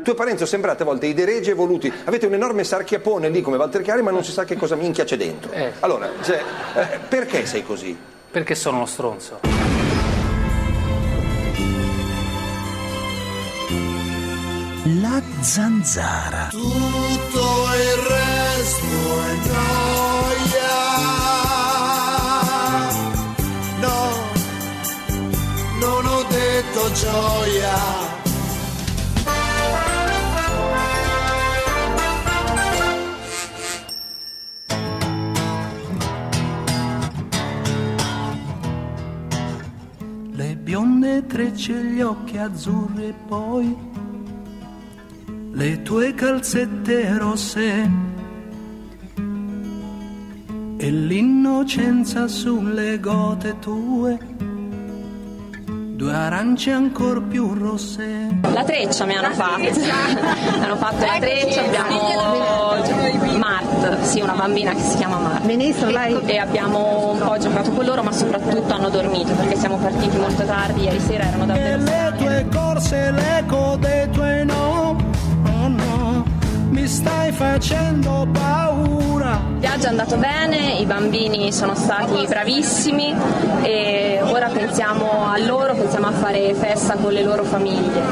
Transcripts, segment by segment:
Tu e Parenzo sembrate a volte i deregi evoluti, avete un enorme sarchiapone lì come Walter Chiari, ma non si sa che cosa minchia c'è dentro. Allora, perché sei così? Perché sono uno stronzo. La zanzara. Tutto il resto è gioia. No, non ho detto gioia. Le bionde trecce, gli occhi azzurri e poi le tue calzette rosse e l'innocenza sulle gote tue, due arance ancor più rosse. La treccia mi hanno fatto. Hanno fatto la treccia, abbiamo Mart, sì, una bambina che si chiama Mart. Ministro, lei? E abbiamo un po' giocato con loro, ma soprattutto hanno dormito perché siamo partiti molto tardi, ieri sera erano davvero Le tue corse, l'eco dei tuoi no, oh no, mi stai facendo paura. Il viaggio è andato bene, i bambini sono stati bravissimi e ora pensiamo a loro, pensiamo a fare festa con le loro famiglie.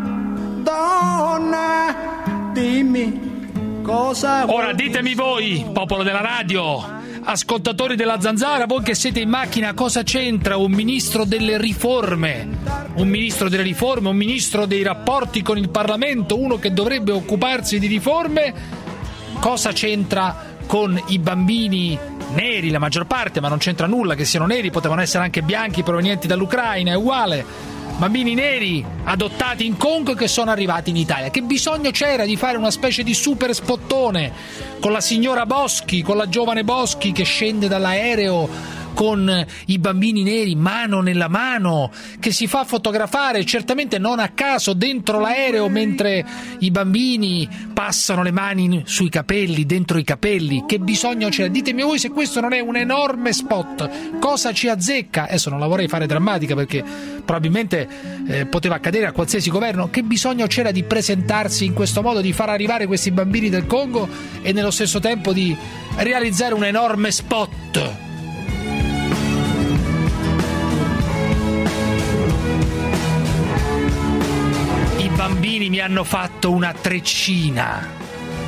Donna, dimmi cosa vuoi. Ora ditemi voi, popolo della radio, ascoltatori della Zanzara, voi che siete in macchina, cosa c'entra un ministro delle riforme? Un ministro delle riforme, un ministro dei rapporti con il Parlamento, uno che dovrebbe occuparsi di riforme, cosa c'entra con i bambini neri, la maggior parte, ma non c'entra nulla che siano neri, potevano essere anche bianchi provenienti dall'Ucraina, è uguale. Bambini neri adottati in Congo che sono arrivati in Italia. Che bisogno c'era di fare una specie di super spottone con la signora Boschi, con la giovane Boschi che scende dall'aereo con i bambini neri mano nella mano, che si fa fotografare certamente non a caso dentro l'aereo mentre i bambini passano le mani sui capelli, dentro i capelli. Che bisogno c'era? Ditemi voi se questo non è un enorme spot. Cosa ci azzecca? Adesso non la vorrei fare drammatica perché probabilmente poteva accadere a qualsiasi governo. Che bisogno c'era di presentarsi in questo modo, di far arrivare questi bambini del Congo e nello stesso tempo di realizzare un enorme spot? I bambini mi hanno fatto una treccina.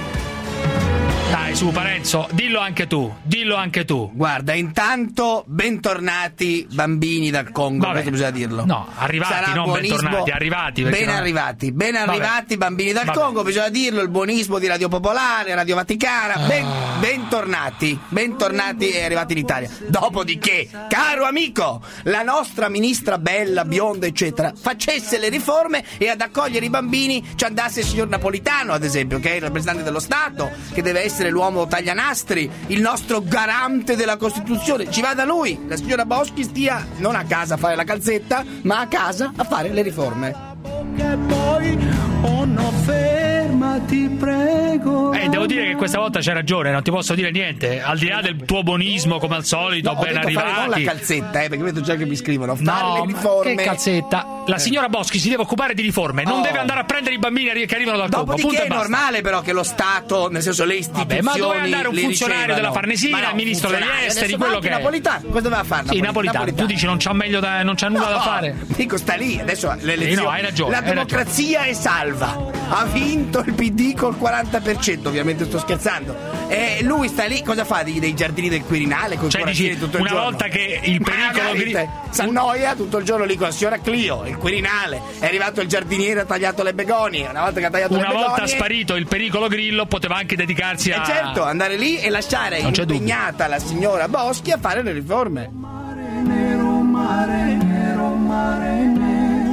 Dai, su Parenzo, dillo anche tu. Guarda, intanto bentornati bambini dal Congo, questo bisogna dirlo. No, arrivati, sarà non bentornati, arrivati. Ben arrivati bambini dal Congo, bisogna dirlo, il buonismo di Radio Popolare, Radio Vaticana, bentornati e arrivati in Italia. Dopodiché, caro amico, la nostra ministra bella, bionda, eccetera, facesse le riforme e ad accogliere i bambini ci andasse il signor Napolitano, ad esempio, che è il rappresentante dello Stato, che deve essere l'uomo taglianastri, il nostro garante della Costituzione. Ci vada lui, la signora Boschi stia non a casa a fare la calzetta, ma a casa a fare le riforme. Che poi, oh no, fermati, prego. Devo dire che questa volta c'hai ragione, non ti posso dire niente. Al di là del tuo buonismo, come al solito, no, ben arrivati. Non la calzetta, perché vedo già che mi scrivono. Fare le riforme. Che calzetta? La signora Boschi si deve occupare di riforme, non deve andare a prendere i bambini che arrivano dal Congo. Dopodiché è normale però che lo Stato, nel senso le istituzioni, ma doveva andare un funzionario della Farnesina, il ministro degli esteri, quello che è. Napolitano, cosa doveva fare? Sì, Napolitano. Tu dici non c'ha nulla da fare. Dico, sta lì, adesso le elezioni. No, hai ragione. La democrazia è salva. Ha vinto il PD col 40%, ovviamente sto scherzando. Lui sta lì, cosa fa? Dei giardini del Quirinale con dici, tutto il una giorno. Volta che il pericolo s'annoia tutto il giorno lì con la signora Clio, il Quirinale, è arrivato il giardiniere, ha tagliato le begonie. Una volta che ha tagliato le begonie, una volta sparito il pericolo Grillo, poteva anche dedicarsi a certo, andare lì e lasciare impegnata la signora Boschi a fare le riforme. Mare nero, mare nero, mare nero,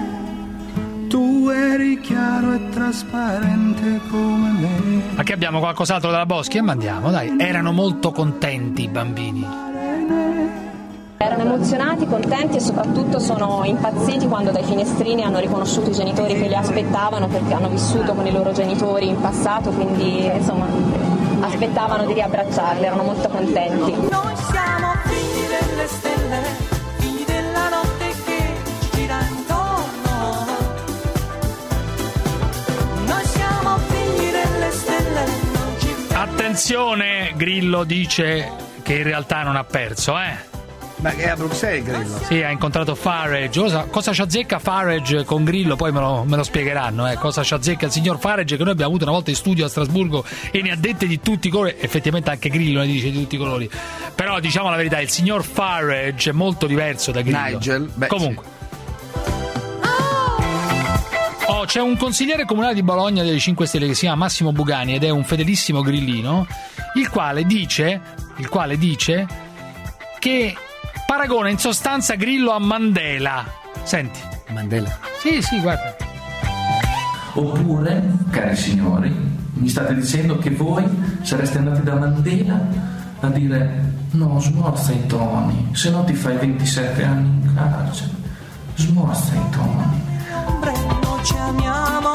tu eri chiaro e trasparente come me. Ma che abbiamo qualcos'altro dalla Boschi? E mandiamo, dai. Erano molto contenti i bambini. Erano emozionati, contenti e soprattutto sono impazziti quando dai finestrini hanno riconosciuto i genitori che li aspettavano, perché hanno vissuto con i loro genitori in passato, quindi insomma aspettavano di riabbracciarli, erano molto contenti. Noi siamo figli delle stelle, figli della notte che gira intorno. Noi siamo attenzione, Grillo dice che in realtà non ha perso, Ma che è a Bruxelles Grillo? Sì, ha incontrato Farage. Cosa ci azzecca Farage con Grillo? Poi me lo spiegheranno, cosa ci azzecca il signor Farage, che noi abbiamo avuto una volta in studio a Strasburgo e ne ha dette di tutti i colori. Effettivamente anche Grillo ne dice di tutti i colori. Però diciamo la verità, il signor Farage è molto diverso da Grillo. Nigel, comunque. Sì. C'è un consigliere comunale di Bologna delle 5 Stelle che si chiama Massimo Bugani ed è un fedelissimo grillino, il quale dice che paragona in sostanza Grillo a Mandela. Senti. Mandela? Sì, guarda. Oppure, cari signori, mi state dicendo che voi sareste andati da Mandela a dire: no, smorza i toni, se no ti fai 27 anni in carcere. Smorza i toni. Ci amiamo,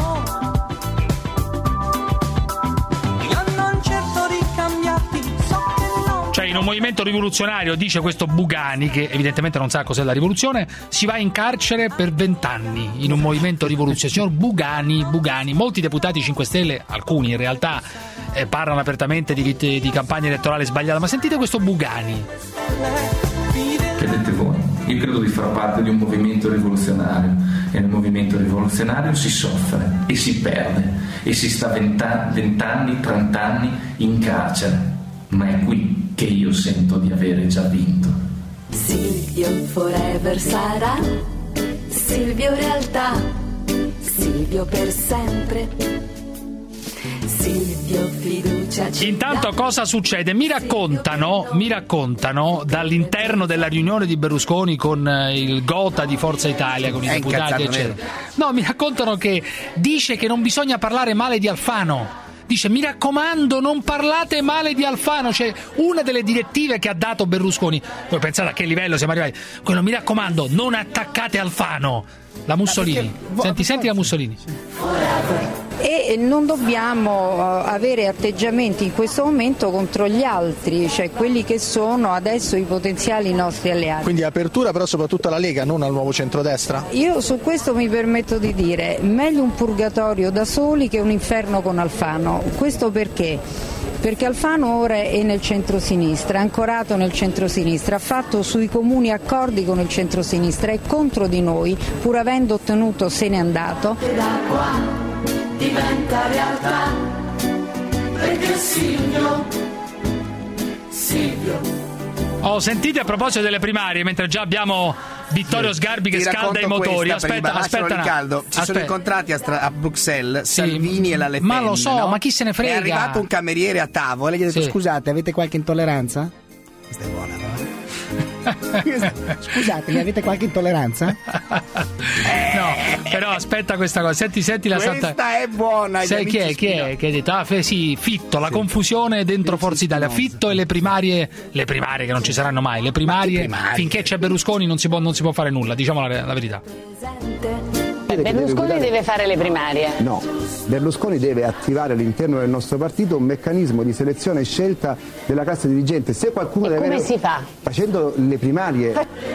io non certo di cambiarti, so che non. Cioè in un movimento rivoluzionario, dice questo Bugani, che evidentemente non sa cos'è la rivoluzione, si va in carcere per 20 anni in un movimento rivoluzionario. Signor Bugani, molti deputati 5 Stelle, alcuni in realtà parlano apertamente di campagna elettorale sbagliata, ma sentite questo Bugani. Che dite voi? Io credo di far parte di un movimento rivoluzionario e nel movimento rivoluzionario si soffre e si perde e si sta 20 anni, 30 anni in carcere, ma è qui che io sento di avere già vinto. Silvio forever sarà, Silvio realtà, Silvio per sempre. Silvio fiducia. Intanto cosa succede? Mi raccontano dall'interno della riunione di Berlusconi con il Gota di Forza Italia, con i deputati eccetera. No, mi raccontano che dice che non bisogna parlare male di Alfano. Dice: mi raccomando, non parlate male di Alfano. Cioè, una delle direttive che ha dato Berlusconi. Voi pensate a che livello siamo arrivati? Quello: mi raccomando, non attaccate Alfano. La Mussolini. Senti la Mussolini. E non dobbiamo avere atteggiamenti in questo momento contro gli altri, cioè quelli che sono adesso i potenziali nostri alleati. Quindi apertura però soprattutto alla Lega, non al nuovo centrodestra? Io su questo mi permetto di dire: meglio un purgatorio da soli che un inferno con Alfano. Questo perché? Perché Alfano ora è nel centrosinistra, è ancorato nel centrosinistra, ha fatto sui comuni accordi con il centrosinistra, è contro di noi, pur avendo ottenuto se n'è andato. Da qua diventa realtà, perché Silvio. Sentite a proposito delle primarie, mentre già abbiamo Vittorio Sgarbi che scalda i motori. Aspetta, Riccardo, si sono incontrati a Bruxelles Salvini e la Le Pen. Ma lo so, no? ma chi se ne frega? È arrivato un cameriere a tavola e gli ha detto: scusate, avete qualche intolleranza? Questa è buona, no? Scusate, avete qualche intolleranza? No, però aspetta questa cosa. Senti la questa Santa. È buona. Sai chi è che ha detto? Sì, Fitto, la confusione dentro Forza Italia. Fitto e le primarie che non ci saranno mai. Le primarie. Finché c'è Berlusconi non si può fare nulla, diciamo la verità. Berlusconi deve fare le primarie. No, Berlusconi deve attivare all'interno del nostro partito un meccanismo di selezione e scelta della classe dirigente. Se qualcuno deve come si fa? Facendo le primarie.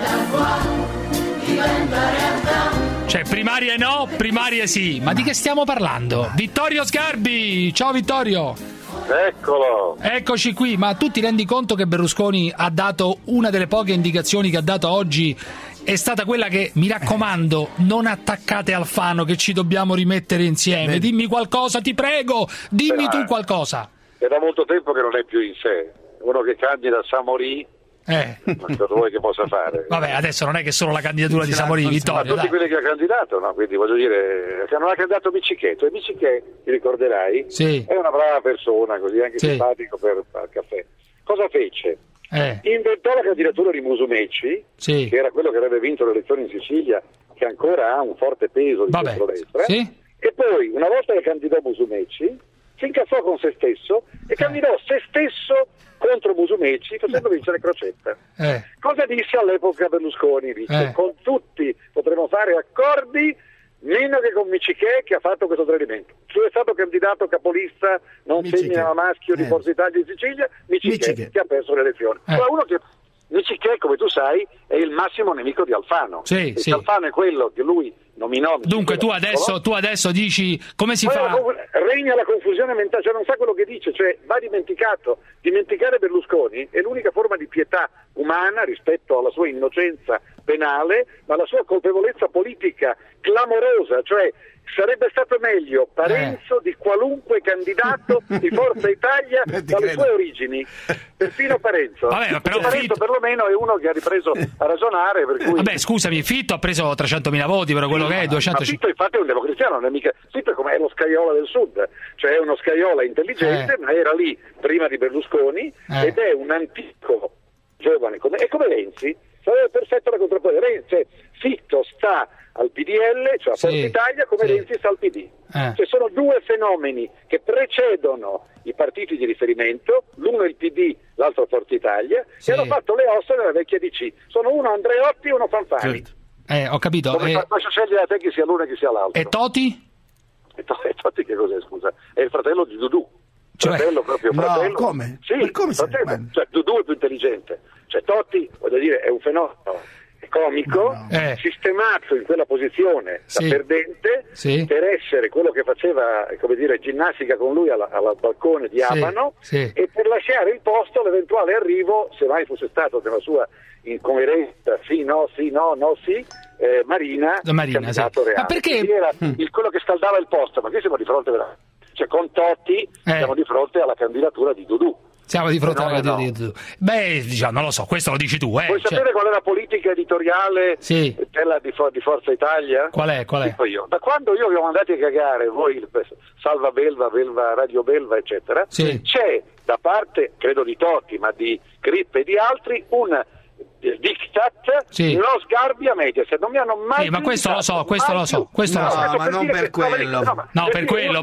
Cioè primarie no, primarie sì. Ma di che stiamo parlando? Vittorio Sgarbi! Ciao Vittorio! Eccolo! Eccoci qui, ma tu ti rendi conto che Berlusconi ha dato una delle poche indicazioni che ha dato oggi? È stata quella che, mi raccomando, non attaccate Alfano, che ci dobbiamo rimettere insieme. Dimmi qualcosa, ti prego, dimmi tu qualcosa. È da molto tempo che non è più in sé. Uno che candida Samorì, cosa vuoi che possa fare? Vabbè, adesso non è che solo la candidatura di Samorì, Vittorio. Ma tutti quelli che ha candidato, no? Quindi voglio dire, che non ha candidato Micchetto. E Micchetto, ti ricorderai, è una brava persona, così anche simpatico per il caffè. Cosa fece? Inventò la candidatura di Musumeci, che era quello che avrebbe vinto le elezioni in Sicilia, che ancora ha un forte peso di centrodestra, e poi una volta che candidò Musumeci si incazzò con se stesso e candidò se stesso contro Musumeci facendo vincere Crocetta. Cosa disse all'epoca Berlusconi? Disse: con tutti potremo fare accordi meno che con Miccichè, che ha fatto questo tradimento. Chi è stato candidato capolista non femmina ma maschio di Forza Italia in Sicilia? Miccichè, che ha perso le elezioni. Uno che Miccichè, come tu sai, è il massimo nemico di Alfano. Sì. Alfano è quello che lui nominò. Dunque tu adesso dici come si fa? Regna la confusione mentale, cioè non sa quello che dice, cioè va dimenticato. Dimenticare Berlusconi è l'unica forma di pietà umana rispetto alla sua innocenza penale, ma la sua colpevolezza politica clamorosa, cioè sarebbe stato meglio Parenzo di qualunque candidato di Forza Italia dalle sue origini, perfino Parenzo. Vabbè, però Parenzo perlomeno è uno che ha ripreso a ragionare, per cui... Vabbè, scusami, Fitto ha preso 300.000 voti, però quello che è 200. Ma Fitto infatti è un democristiano, non è mica... Fitto è come lo Scaiola del Sud, cioè è uno Scaiola intelligente, ma era lì prima di Berlusconi ed è un antico giovane, è come Renzi, sarebbe perfetto la contrapposizione. Cioè, Fitto sta al PDL, cioè a Forza Italia, come Renzi sta al PD. Cioè sono due fenomeni che precedono i partiti di riferimento, l'uno è il PD, l'altro Forza Italia, che hanno fatto le ossa nella vecchia DC. Sono uno Andreotti e uno Fanfani. Ho capito. Faccio scegliere a te chi sia l'uno e chi sia l'altro. E Toti? E Toti che cos'è, scusa? È il fratello di Dudu. Fratello. No, come? Sì, come fratello. Cioè, Dudu è più intelligente. Cioè Totti, voglio dire, è un fenomeno comico, sistemato in quella posizione da perdente per essere quello che faceva, come dire, ginnastica con lui al balcone di Abano e per lasciare il posto all'eventuale arrivo, se mai fosse stato nella sua incoerenza Marina candidato reale. Ma perché? Era quello che scaldava il posto, ma qui siamo di fronte cioè con Totti siamo di fronte alla candidatura di Dudu. Siamo di fronte alla candidatura di Dudu. Beh, diciamo, non lo so, questo lo dici tu. Vuoi sapere qual è la politica editoriale quella di Forza Italia? Qual è? Dico io. Da quando io vi ho mandati a cagare, voi, Salva Belva, Radio Belva, eccetera, c'è da parte, credo di Totti, ma di Crippe e di altri, un diktat, non sgarbi a Mediaset, non mi hanno mai ma questo lo so, ma non per quello. No, per quello.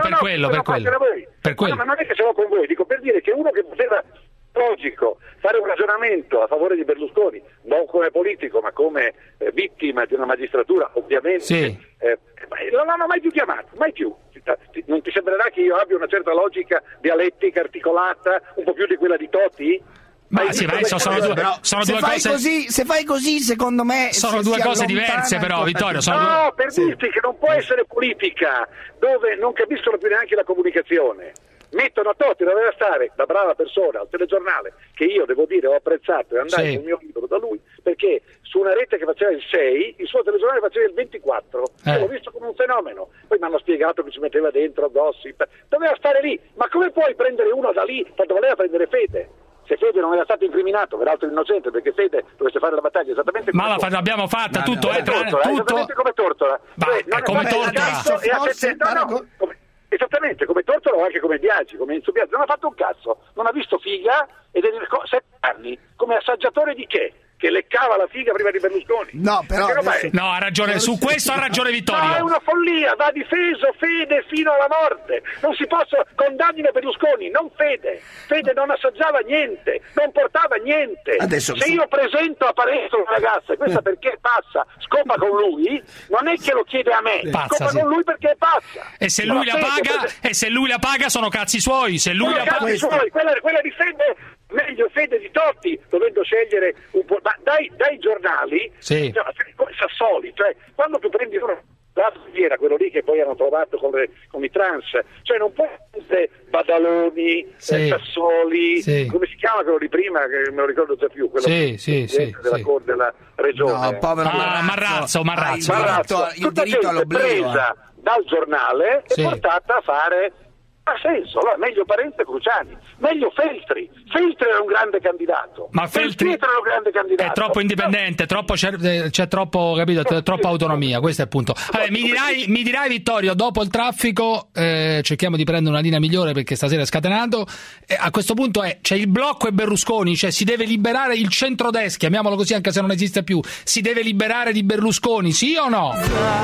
Ma non è che ce l'ho con voi, dico per dire che uno che poteva, logico, fare un ragionamento a favore di Berlusconi, non come politico ma come vittima di una magistratura, ovviamente, non l'hanno mai più chiamato, mai più. Non ti sembrerà che io abbia una certa logica dialettica articolata, un po' più di quella di Totti? Ma sì, ma adesso sono due cose. Se fai così, secondo me sono due cose diverse, però, Vittorio. Per dirti che non può essere politica dove non capiscono più neanche la comunicazione. Mettono a Totti, doveva stare da brava persona al telegiornale, che io devo dire ho apprezzato e andai con il mio libro da lui, perché su una rete che faceva il 6, il suo telegiornale faceva il 24. L'ho visto come un fenomeno. Poi mi hanno spiegato che ci metteva dentro gossip. Doveva stare lì. Ma come puoi prendere uno da lì quando voleva prendere Fede? Se Fede non era stato incriminato, peraltro innocente, perché Fede dovesse fare la battaglia esattamente come Tortora. Ma l'abbiamo fatta, tutto esattamente come Tortora. Come Tortora. Esattamente, come Tortora o anche come Biagi, come Insubiazzi. Non ha fatto un cazzo, non ha visto figa ed è 7 anni come assaggiatore di che? Che leccava la figa prima di Berlusconi. No, però no, ha ragione, su questo ha ragione Vittorio. No, è una follia, va difeso Fede fino alla morte. Non si possa condannare Berlusconi, non Fede. Fede non assaggiava niente, non portava niente. Adesso se io presento a Parenzo una ragazza, questa perché è pazza, scopa con lui, non è che lo chiede a me, scopa con lui perché è pazza. E se lui la paga sono cazzi suoi, se lui la paga quella di Fede. Meglio Fede di Totti, dovendo scegliere un po'. Ma dai giornali, Sassoli, cioè quando tu prendi uno era quello lì che poi hanno trovato con i trans, cioè non può essere Badaloni, Sassoli, come si chiama quello di prima che non ricordo già più, quello della regione. No, povero Marrazzo. Il diritto all'oblio presa dal giornale e portata a fare. Ha senso, allora meglio Parenzo e Cruciani, meglio Feltri era un grande candidato, ma Feltri era un grande candidato, è troppo indipendente, c'è troppo, capito, troppa autonomia, questo è il punto. Allora, mi dirai Vittorio, dopo il traffico cerchiamo di prendere una linea migliore perché stasera è scatenato, a questo punto c'è il blocco e Berlusconi, cioè si deve liberare il centrodestra, chiamiamolo così anche se non esiste più, si deve liberare di Berlusconi, sì o no?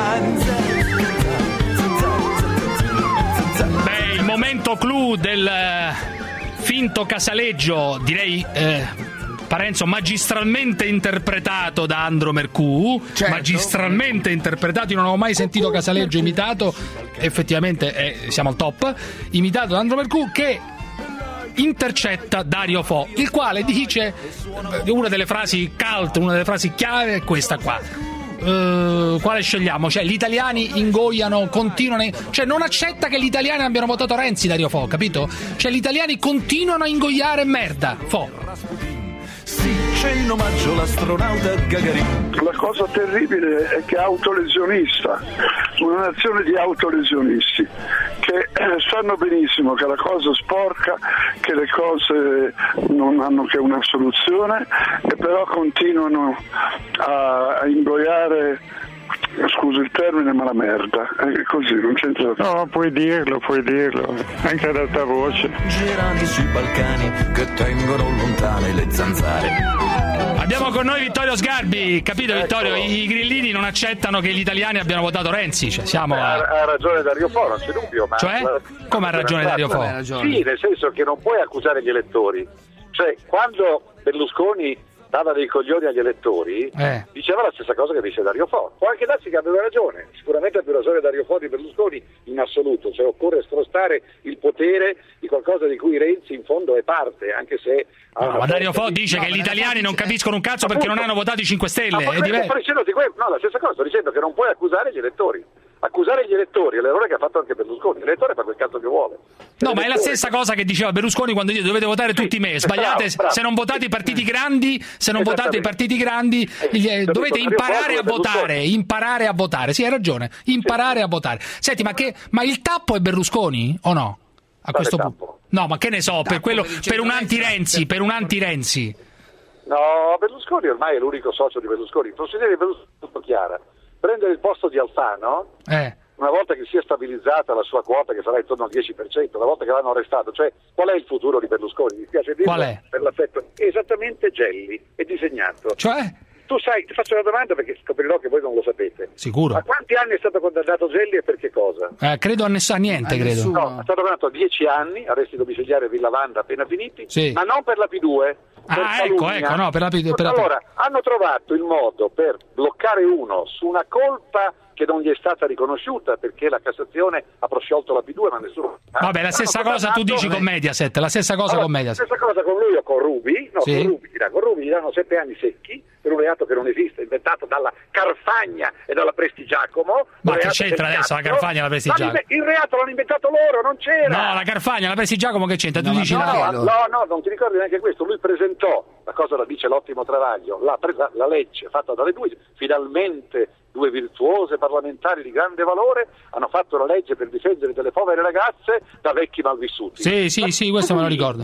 Momento clou del finto casaleggio, direi Parenzo magistralmente interpretato da Andro Mercù, magistralmente interpretato, io non avevo mai sentito Casaleggio imitato, effettivamente siamo al top, imitato da Andro Mercù che intercetta Dario Fo, il quale dice una delle frasi cult, una delle frasi chiave è questa qua. Quale scegliamo? Cioè, gli italiani ingoiano, continuano, cioè non accetta che gli italiani abbiano votato Renzi, Dario Fo, capito? Cioè, gli italiani continuano a ingoiare merda. Fo. Sì, c'è in omaggio l'astronauta Gagarin. La cosa terribile è che è autolesionista, una nazione di autolesionisti che sanno benissimo che la cosa sporca, che le cose non hanno che una soluzione e però continuano a ingoiare, scusa il termine, ma la merda, è così, non c'entra. No, puoi dirlo, anche ad alta voce. Gerani sui Balcani che tengono lontane le zanzare. Abbiamo con noi Vittorio Sgarbi, capito Vittorio? I grillini non accettano che gli italiani abbiano votato Renzi, cioè siamo ha ragione Dario Fo, non c'è dubbio. Ma cioè? Come ha ragione Dario Fo? Sì, nel senso che non puoi accusare gli elettori. Cioè, quando Berlusconi dava dei coglioni agli elettori, diceva la stessa cosa che dice Dario Fo. Può anche darsi che aveva ragione, sicuramente ha più ragione Dario Fo di Berlusconi in assoluto, cioè occorre scrostare il potere di qualcosa di cui Renzi in fondo è parte, anche se... ma Dario Fo dice che gli italiani non capiscono un cazzo perché non hanno votato i 5 Stelle. No, la stessa cosa, sto dicendo che non puoi accusare gli elettori. Accusare gli elettori è l'errore che ha fatto anche Berlusconi. L'elettore fa quel cazzo che vuole. No, ma è la stessa cosa che diceva Berlusconi quando dite dovete votare tutti me. Sbagliate, bravo. Se non votate i partiti grandi, dovete imparare a votare. Sì, hai ragione, imparare a votare. Senti, ma il tappo è Berlusconi o no? A questo punto. No, ma che ne so, per un anti-Renzi. No, Berlusconi ormai è l'unico socio di Berlusconi. Il procedere di Berlusconi è molto chiara. Prendere il posto di Alfano, una volta che sia stabilizzata la sua quota, che sarà intorno al 10%, una volta che l'hanno arrestato, cioè qual è il futuro di Berlusconi? Mi piace dirlo. Qual è? Per l'affetto. Esattamente Gelli, è disegnato. Cioè? Tu sai, ti faccio una domanda perché scoprirò che voi non lo sapete. Sicuro. A quanti anni è stato condannato Gelli e per che cosa? Credo a niente, credo. No, è stato condannato a 10 anni, arresti domiciliari a Villa Landa appena finiti, ma non per la P2. Ecco, no, per la P2. Allora, hanno trovato il modo per bloccare uno su una colpa che non gli è stata riconosciuta perché la Cassazione ha prosciolto la P2, ma nessuno... Vabbè, la stessa cosa tu dici con Mediaset, la stessa cosa con Mediaset. La stessa cosa con lui o con Ruby, no, sì. Con Ruby gli danno 7 anni secchi per un reato che non esiste, inventato dalla Carfagna e dalla Prestigiacomo. Ma che c'entra adesso la Carfagna e la Prestigiacomo? Il reato l'hanno inventato loro, non c'era. No, la Carfagna e la Prestigiacomo che c'entra? Tu dici no, non ti ricordi neanche questo. Lui presentò, la cosa la dice l'ottimo Travaglio, la legge fatta dalle due, finalmente due virtuose parlamentari di grande valore hanno fatto la legge per difendere delle povere ragazze da vecchi malvissuti. Sì, questo me lo ricordo.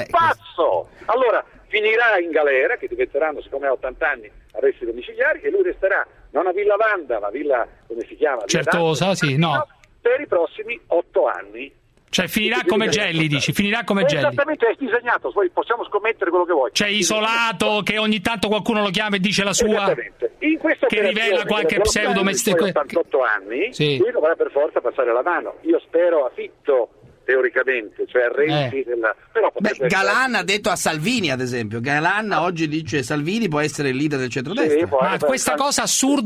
Pazzo! Allora finirà in galera, che diventeranno, siccome ha 80 anni, arresti domiciliari, e lui resterà non a Villa Landa, ma a Villa, come si chiama? Certosa, per i prossimi 8 anni. Cioè finirà come Gelli, dici? Finirà come Gelli. Esattamente, è disegnato, poi possiamo scommettere quello che vuoi. Cioè isolato, che ogni tanto qualcuno lo chiama e dice la sua, in questa che rivela qualche pseudo mestiere. 88 anni, lui dovrà per forza passare la mano. Io spero a Fitto, teoricamente, cioè a Renzi però Galan ha detto a Salvini, ad esempio. Galan oggi dice Salvini può essere il leader del centrodestra. Ma questa cosa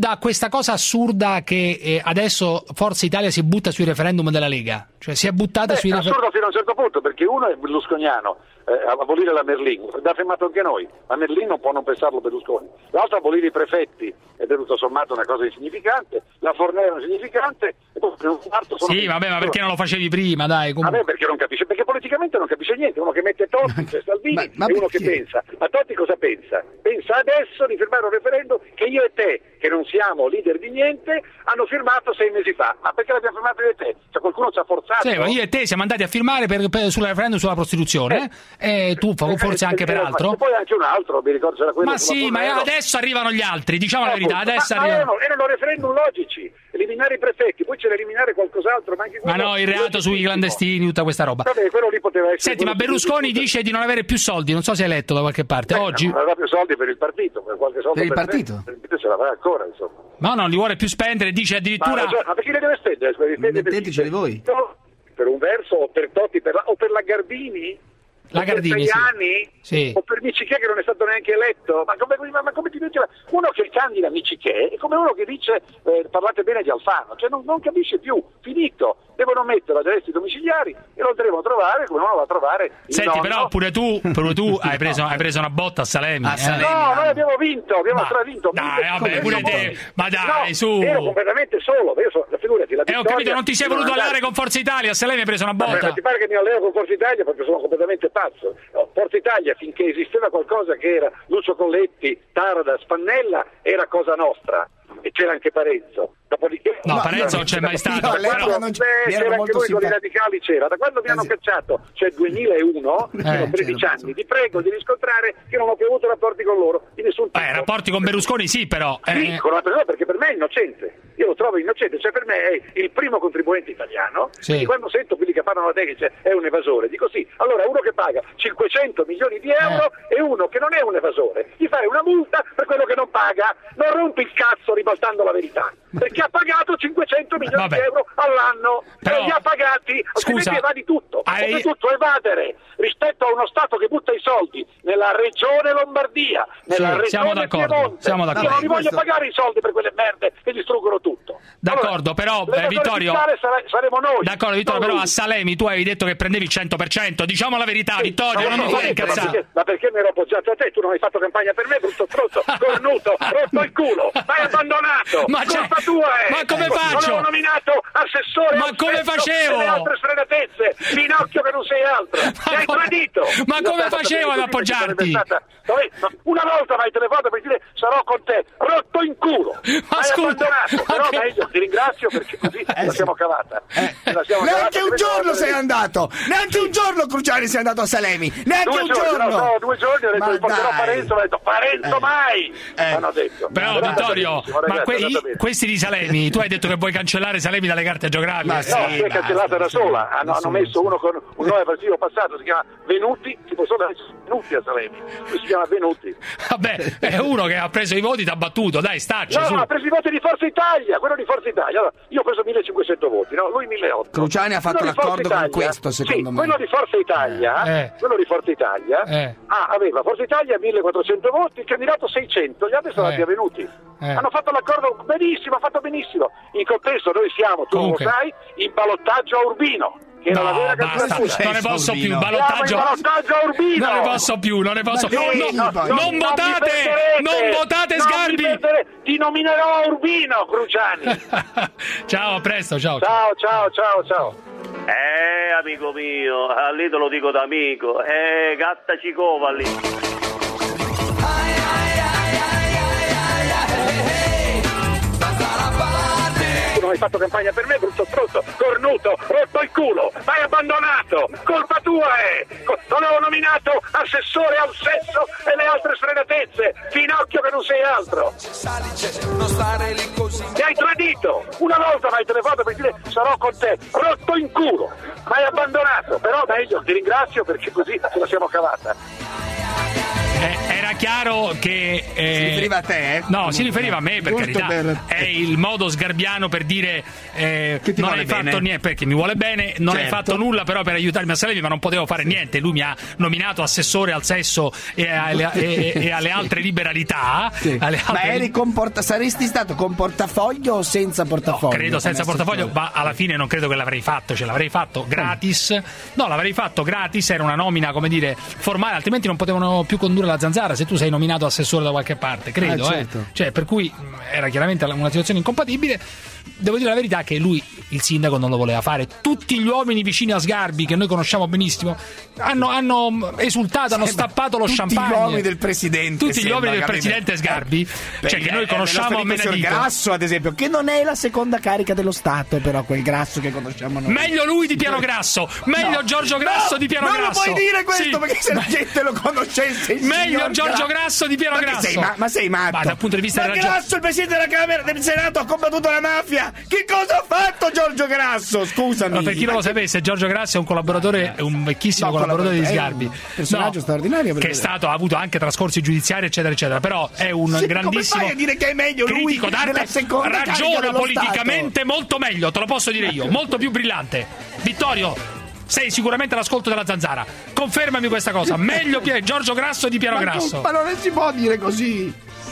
assurda che adesso Forza Italia si butta sui referendum della Lega, cioè si è buttata sui referendum. È assurdo fino a un certo punto, perché uno è berlusconiano, abolire la Merlin, l'ha firmato anche noi, la Merlin non può non pensarlo Berlusconi, l'altro abolire i prefetti è tutto sommato una cosa insignificante, la Fornero è insignificante, e poi un quarto sono... Sì, vabbè, ma perché non lo facevi prima, dai? Vabbè, perché non capisce, perché politicamente non capisce niente, uno che mette Totti, cioè Salvini, e uno che pensa. Ma Totti cosa pensa? Pensa adesso di firmare un referendum che io e te, che non siamo leader di niente, hanno firmato 6 mesi fa. Ma perché l'abbiamo firmato io e te? Cioè qualcuno ci ha forzato? Sì, ma io e te siamo andati a firmare sul referendum sulla prostituzione, e tu forse anche per altro. E poi anche un altro, mi ricordo c'era quello. Ma sì, ma adesso arrivano gli altri, diciamo la verità, adesso arrivano. Erano referendum logici, eliminare i prefetti, poi c'era eliminare qualcos'altro, ma anche quello. Ma no, il reato sui clandestini, tutta questa roba. Vabbè, quello lì poteva essere. Senti, ma Berlusconi dice di non avere più soldi, non so se hai letto da qualche parte oggi. Non aveva più soldi per il partito, per qualche soldo per il partito. Per il partito ce l'avrà ancora, insomma. No, non li vuole più spendere, dice addirittura. Ma perché li deve spendere? Metteteceli voi. Per un verso, o per Totti, o per la Garbini. La Gardini, 6 anni? Sì. O per Miccichè che non è stato neanche eletto? Ma come ti dice uno che candida Miccichè è come uno che dice parlate bene di Alfano, cioè non capisce più, finito. Devono mettere arresti domiciliari e lo andremo a trovare come uno va a trovare il Senti, nonno. però pure tu hai preso una botta a Salemi. No, noi abbiamo vinto, abbiamo stravinto. Dai, vabbè, pure te. Ma dai, su. Ero completamente solo, figurati, la ho capito, non ti sei voluto alleare con Forza Italia, a Salemi hai preso una botta. Ma ti pare che mi alleo con Forza Italia perché sono completamente pazzo? No, Forza Italia, finché esisteva qualcosa che era Lucio Colletti, Tarda, Spannella, era cosa nostra. E c'era anche Parenzo. Dopodiché Parenzo non c'è mai stato. C'era anche lui con i radicali, c'era. Da quando mi hanno cacciato, cioè 2001, sono 13 anni, vi prego di riscontrare che non ho più avuto rapporti con loro di nessun tipo. Rapporti con Berlusconi sì, però. Sì, con una persona, perché per me è innocente. Io lo trovo innocente, cioè per me è il primo contribuente italiano. Quindi quando sento quelli che parlano a te che dice è un evasore, dico sì. Allora uno che paga 500 milioni di euro e uno che non è un evasore, gli fai una multa per quello che non paga. Non rompi il cazzo ribaltando la verità, perché ha pagato 500 milioni di euro all'anno, però li ha pagati, altrimenti evadi tutto. Oltretutto evadere rispetto a uno Stato che butta i soldi nella regione Lombardia, nella regione Piemonte. Io non li voglio pagare i soldi per quelle merde che distruggono tutto. D'accordo, però Vittorio, saremo noi. D'accordo, Vittorio, però a Salemi tu avevi detto che prendevi il 100%, diciamo la verità, Vittorio, non mi fare incazzare. Ma perché mi ero appoggiato a te? Tu non hai fatto campagna per me, brutto stronzo, cornuto, rotto il culo, m'hai abbandonato, colpa tua è. Ma come faccio? Non ho nominato assessore. Ma come facevo? Le altre sfregatezze, Pinocchio che non sei altro. Mi hai tradito. Ma come facevo ad appoggiarti? Una volta mi hai telefonato per dire sarò con te, rotto in culo. Ma scusa, però meglio, ti ringrazio perché così la siamo cavata. Neanche un giorno sei andato, neanche un giorno Cruciani sei andato a Salemi, neanche un giorno. No, 2 giorni ho detto porterò Parenzo, ho detto Parenzo mai. Hanno detto. Però Vittorio, ma questi di Salemi, tu hai detto che vuoi cancellare Salemi dalle carte geografiche. No, si è cancellata da sola. Hanno messo uno con un nome partito passato, si chiama Venuti, si può solo Venuti a Salemi. Lui si chiama Venuti. Vabbè, è uno che ha preso i voti, ti ha battuto, dai, stacci. No, ha preso i voti di Forza Italia, quello di Forza Italia. Allora, io ho preso 1500 voti, no? Lui 1800. Cruciani ha fatto l'accordo con questo, secondo me. Quello di Forza Italia, aveva Forza Italia 1400 voti, il candidato 600, gli altri sono andati avvenuti. Hanno fatto l'accordo benissimo, ha fatto benissimo. In contesto noi siamo, tu lo sai, in ballottaggio a Urbino. Che era la vera candidatura. Non ne posso più, ballottaggio a Urbino. Non ne posso più. Non votate Sgarbi. Ti nominerò a Urbino, Cruciani. Ciao, a presto, ciao. Ciao. Amico mio, lì te lo dico da amico, gatta cicova lì. Non hai fatto campagna per me, brutto stronzo, cornuto, rotto il culo, m'hai abbandonato, colpa tua è. Non avevo nominato assessore al sesso e le altre sfregatezze, Pinocchio che non sei altro. Mi hai tradito, una volta mi hai telefonato per dire sarò con te, rotto in culo, m'hai abbandonato, però meglio, ti ringrazio perché così ce la siamo cavata. Era chiaro che si riferiva a te? No, si riferiva a me, per carità. È il modo sgarbiano per dire non hai fatto niente, perché mi vuole bene, non hai fatto nulla però per aiutarmi a Salemi, ma non potevo fare niente. Lui mi ha nominato assessore al sesso e alle altre liberalità. Ma saresti stato con portafoglio o senza portafoglio? No, credo senza portafoglio, ma alla fine non credo che l'avrei fatto, l'avrei fatto gratis. No, l'avrei fatto gratis, era una nomina, come dire, formale, altrimenti non potevano più condurre la Zanzara se tu sei nominato assessore da qualche parte, credo, certo. Cioè, per cui era chiaramente una situazione incompatibile. Devo dire la verità che lui, il sindaco, non lo voleva fare. Tutti gli uomini vicini a Sgarbi, che noi conosciamo benissimo, hanno esultato, hanno stappato lo champagne. Tutti gli uomini del presidente. Tutti gli uomini del presidente Sgarbi, cioè che noi conosciamo a menadito. Grasso, ad esempio, che non è la seconda carica dello Stato, però quel Grasso che conosciamo noi. Meglio lui di Piero Grasso, meglio Giorgio Grasso di Piero Grasso. Non lo puoi dire questo, perché se la gente lo conoscesse. Meglio Giorgio Grasso di Piero Grasso. Ma sei matto? Ma dal punto di vista Grasso, il presidente della Camera del Senato, ha combattuto la mafia. Che cosa ha fatto Giorgio Grasso? Scusami. No, per chi non lo sapesse, Giorgio Grasso è un collaboratore, un vecchissimo collaboratore di Sgarbi. Un personaggio straordinario. Che è stato, ha avuto anche trascorsi giudiziari, eccetera, eccetera. Però è un grandissimo. Come fai a dire che è meglio lui critico d'arte? Ragiona politicamente molto meglio, te lo posso dire io. Molto più brillante. Vittorio, sei sicuramente all'ascolto della Zanzara. Confermami questa cosa. Meglio Giorgio Grasso di Piero Grasso. Ma non si può dire così.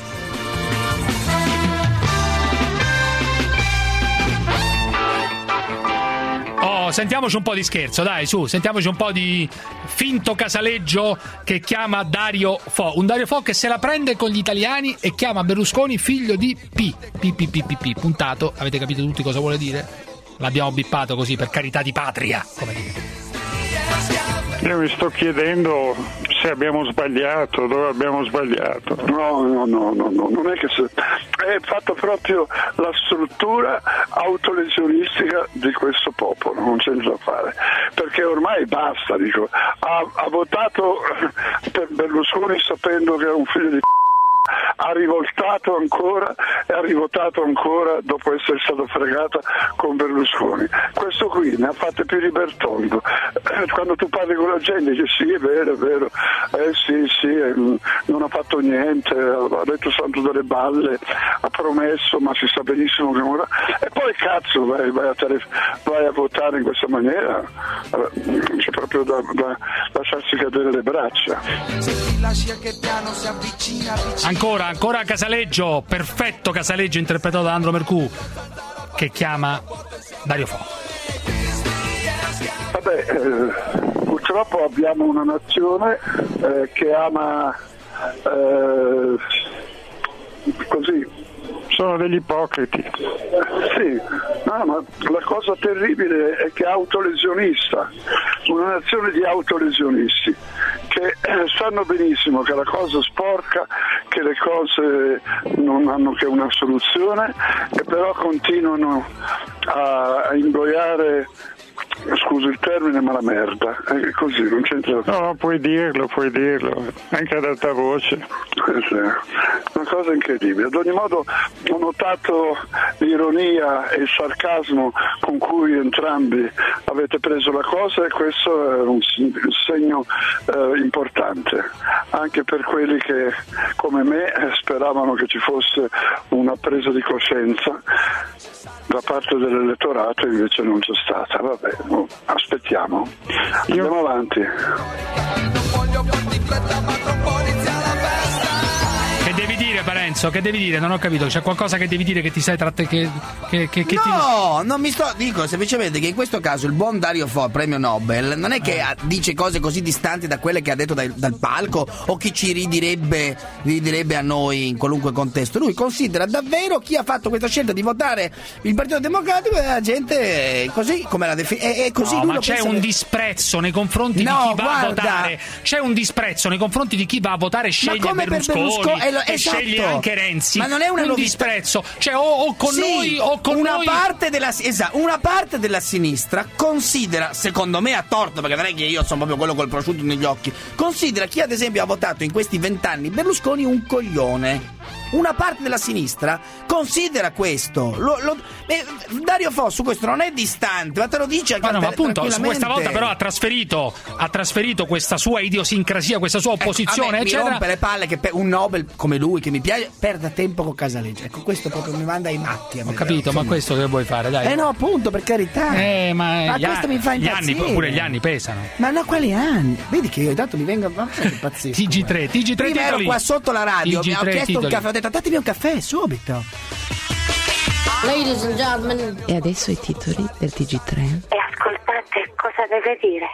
Oh, sentiamoci un po' di scherzo, dai, su, sentiamoci un po' di finto Casaleggio che chiama Dario Fo. Un Dario Fo che se la prende con gli italiani e chiama Berlusconi figlio di P. Puntato, avete capito tutti cosa vuole dire? L'abbiamo bippato così per carità di patria, come dire. Io mi sto chiedendo se abbiamo sbagliato, dove abbiamo sbagliato. No, non è che è fatto proprio la struttura autolesionistica di questo popolo, non c'è niente da fare, perché ormai basta, dico, ha votato per Berlusconi sapendo che era un figlio di ha rivoltato ancora e ha rivotato ancora dopo essere stato fregato con Berlusconi. Questo qui ne ha fatte più di Bertoldo. Quando tu parli con la gente dice sì, è vero, sì, non ha fatto niente, ha detto santo delle balle, ha promesso, ma si sa benissimo che ora. E poi cazzo vai a votare in questa maniera, c'è proprio da lasciarsi cadere le braccia. Ancora Casaleggio, perfetto Casaleggio interpretato da Andro Mercù, che chiama Dario Fo. Vabbè, purtroppo abbiamo una nazione che ama così. Sono degli ipocriti. Sì, no, ma la cosa terribile è che è autolesionista, una nazione di autolesionisti che sanno benissimo che la cosa sporca, che le cose non hanno che una soluzione e però continuano a imbrogliare, scusi il termine, ma la merda, è così, non c'entra. No, puoi dirlo, anche ad alta voce. Sì, una cosa incredibile. Ad ogni modo ho notato l'ironia e il sarcasmo con cui entrambi avete preso la cosa e questo è un segno importante, anche per quelli che come me speravano che ci fosse una presa di coscienza da parte dell'elettorato, invece non c'è stata. Vabbè, aspettiamo, andiamo avanti. Che devi dire, Parenzo? Che devi dire? Non ho capito. C'è qualcosa che devi dire che ti sei non mi sto. Dico semplicemente che in questo caso il buon Dario Fo, premio Nobel, non è che dice cose così distanti da quelle che ha detto dal palco o che ci ridirebbe a noi in qualunque contesto. Lui considera davvero chi ha fatto questa scelta di votare il Partito Democratico e la gente così come la definisce. No, ma c'è un disprezzo nei confronti di chi va a votare. C'è un disprezzo nei confronti di chi va a votare e sceglie Berlusconi. E esatto. sceglie anche Renzi, ma non è una disprezzo, cioè o con noi o con una noi. Una parte della sinistra considera, secondo me a torto, perché non è che io sono proprio quello col prosciutto negli occhi, considera chi ad esempio ha votato in questi 20 anni Berlusconi un coglione. Una parte della sinistra considera questo. Dario Fo su questo non è distante, ma te lo dice anche ma appunto questa volta però ha trasferito questa sua idiosincrasia, questa sua opposizione, mi rompe le palle che un Nobel come lui, che mi piace, perda tempo con Casaleggio. Ecco, questo proprio mi manda ai matti. Ho capito, ma questo che vuoi fare, dai? No, appunto, per carità. Ma questo mi fa impazzire. Pure gli anni pesano. Ma no, quali anni? Vedi che io intanto mi vengo impazzisco. TG3 prima ero qua sotto la radio, mi ho chiesto un caffè, ho detto datemi un caffè subito. Ladies and gentlemen. E adesso i titoli del TG3. E ascoltate cosa deve dire.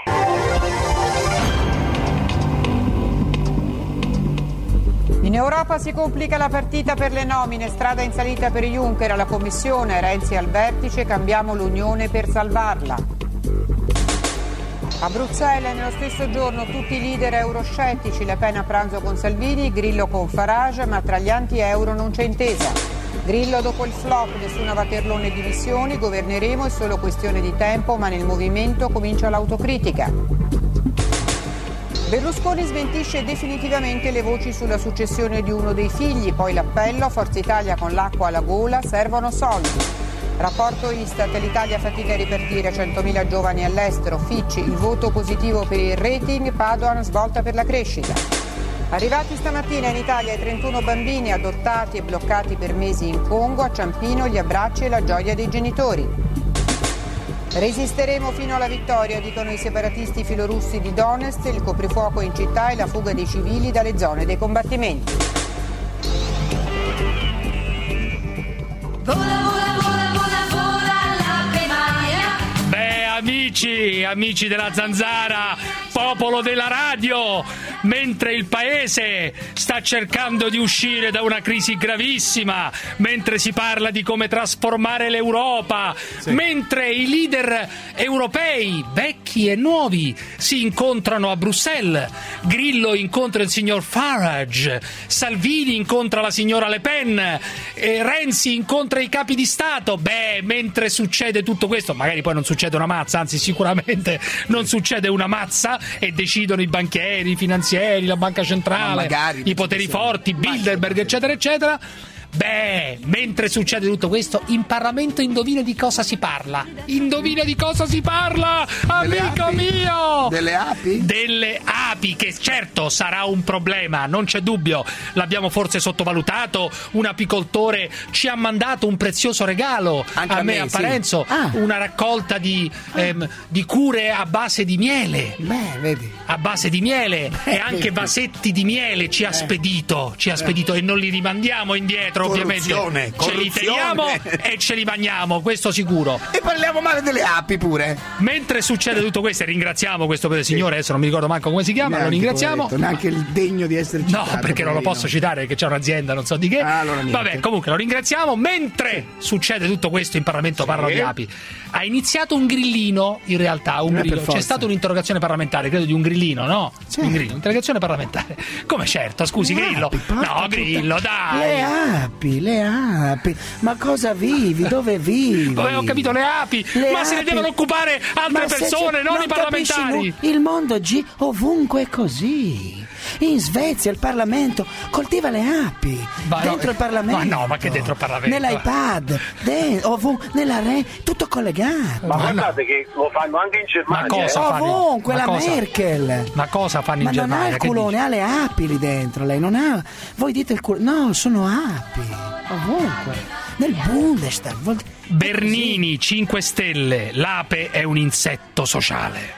In Europa si complica la partita per le nomine, strada in salita per Juncker alla Commissione, Renzi al vertice, cambiamo l'Unione per salvarla. A Bruxelles nello stesso giorno tutti i leader euroscettici, Le Pen a pranzo con Salvini, Grillo con Farage, ma tra gli anti-euro non c'è intesa. Grillo dopo il flop, nessuna Vaterlone dimissioni, governeremo, è solo questione di tempo, ma nel movimento comincia l'autocritica. Berlusconi smentisce definitivamente le voci sulla successione di uno dei figli, poi l'appello, Forza Italia con l'acqua alla gola, servono soldi. Rapporto Istat, l'Italia fatica a ripartire, 100.000 giovani all'estero, Fitch, il voto positivo per il rating, Padoan svolta per la crescita. Arrivati stamattina in Italia i 31 bambini adottati e bloccati per mesi in Congo, a Ciampino gli abbracci e la gioia dei genitori. Resisteremo fino alla vittoria, dicono i separatisti filorussi di Donetsk, il coprifuoco in città e la fuga dei civili dalle zone dei combattimenti. Amici della Zanzara, popolo della radio, mentre il paese sta cercando di uscire da una crisi gravissima, mentre si parla di come trasformare l'Europa, mentre i leader europei, vecchi e nuovi, si incontrano a Bruxelles, Grillo incontra il signor Farage, Salvini incontra la signora Le Pen, Renzi incontra i capi di Stato. Mentre succede tutto questo, magari poi non succede una mazza, anzi sicuramente non succede una mazza, e decidono i banchieri, i finanzieri, la banca centrale, i poteri forti, Bilderberg, eccetera eccetera. Mentre succede tutto questo, in Parlamento indovina di cosa si parla? Indovina di cosa si parla, amico mio? Delle api? Delle api, che certo sarà un problema, non c'è dubbio. L'abbiamo forse sottovalutato. Un apicoltore ci ha mandato un prezioso regalo, anche a me, a Parenzo, una raccolta di cure a base di miele. Vedi. A base di miele, e anche vasetti di miele ci ha spedito, e non li rimandiamo indietro. Ovviamente ce li teniamo e ce li mangiamo, questo sicuro. E parliamo male delle api pure. Mentre succede tutto questo, e ringraziamo questo signore, adesso non mi ricordo manco come si chiama, lo ringraziamo. Neanche il degno di essere citato. No, perché non lo posso citare, perché c'è un'azienda, non so di che. Allora vabbè, comunque lo ringraziamo. Mentre succede tutto questo, in Parlamento parlano di api. Ha iniziato un grillino, in realtà, c'è stata un'interrogazione parlamentare, credo di un grillino, no? Certo. Un grillo, interrogazione parlamentare. Come certo, scusi, Grillo. No, Grillo, dai. Le api, ma cosa vivi? Dove vivi? Ho capito, le api, ma se ne devono occupare altre persone, non i parlamentari. Il mondo ovunque è così. In Svezia il Parlamento coltiva le api dentro il Parlamento. Ma che dentro il Parlamento? Nell'iPad, nella tutto collegato. Ma guardate che lo fanno anche in Germania. Ma cosa ovunque, la Merkel. Ma cosa fanno in Germania? Ma non ha il culone, ha le api lì dentro. Lei non ha. Voi dite il culone. No, sono api. Ovunque. Nel Bundestag. Bernini, 5 Stelle. L'ape è un insetto sociale.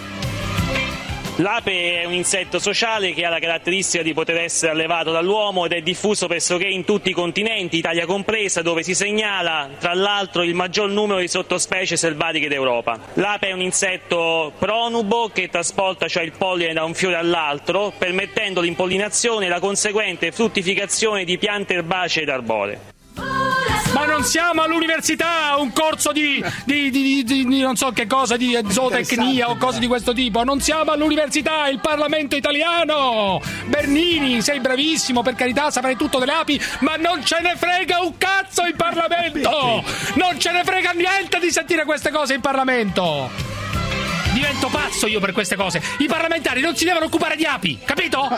L'ape è un insetto sociale che ha la caratteristica di poter essere allevato dall'uomo ed è diffuso pressoché in tutti i continenti, Italia compresa, dove si segnala tra l'altro il maggior numero di sottospecie selvatiche d'Europa. L'ape è un insetto pronubo che trasporta cioè il polline da un fiore all'altro, permettendo l'impollinazione e la conseguente fruttificazione di piante erbacee ed arboree. Ma non siamo all'università, un corso di non so che cosa, di zootecnia o cose di questo tipo. Non siamo all'università, il Parlamento italiano. Bernini, sei bravissimo, per carità, saprai tutto delle api, ma non ce ne frega un cazzo in Parlamento. Non ce ne frega niente di sentire queste cose in Parlamento. Divento pazzo io per queste cose. I parlamentari non si devono occupare di api, capito?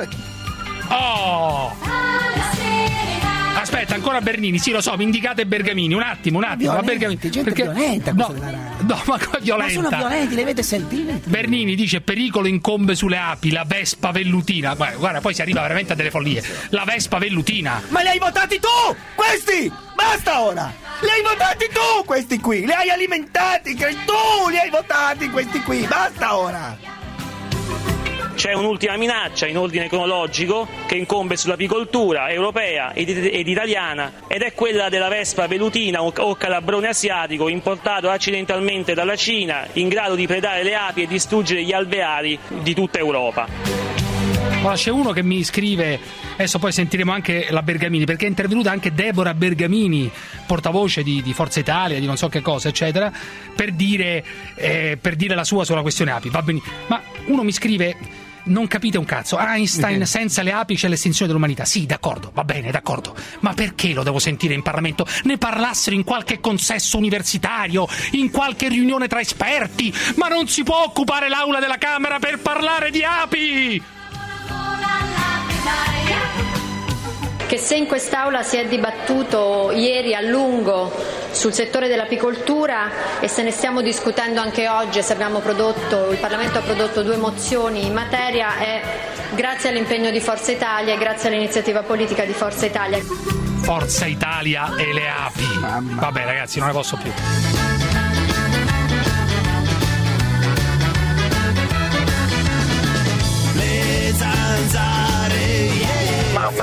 Aspetta, ancora Bernini, sì lo so, mi indicate Bergamini, un attimo. Violenti, gente violenta no, ma come violenta? Ma sono violenti, le avete sentite? Bernini dice: pericolo incombe sulle api, la vespa vellutina. Guarda, poi si arriva veramente a delle follie. La vespa vellutina. Ma li hai votati tu, questi! Basta ora! Li hai votati tu, questi qui! Li hai alimentati, tu li hai votati, questi qui! Basta ora! C'è un'ultima minaccia in ordine cronologico che incombe sull'apicoltura europea ed italiana, ed è quella della vespa velutina o calabrone asiatico importato accidentalmente dalla Cina, in grado di predare le api e distruggere gli alveari di tutta Europa. Ora c'è uno che mi scrive, adesso poi sentiremo anche la Bergamini, perché è intervenuta anche Deborah Bergamini, portavoce di Forza Italia, di non so che cosa, eccetera, per dire la sua sulla questione api. Va bene, ma uno mi scrive: non capite un cazzo, Einstein senza le api c'è l'estinzione dell'umanità. Sì, d'accordo, va bene, d'accordo, ma perché lo devo sentire in Parlamento? Ne parlassero in qualche consesso universitario, in qualche riunione tra esperti, ma non si può occupare l'aula della Camera per parlare di api! Che se in quest'Aula si è dibattuto ieri a lungo sul settore dell'apicoltura e se ne stiamo discutendo anche oggi, se il Parlamento ha prodotto 2 mozioni in materia, è grazie all'impegno di Forza Italia e grazie all'iniziativa politica di Forza Italia. Forza Italia e le api. Vabbè ragazzi, non ne posso più.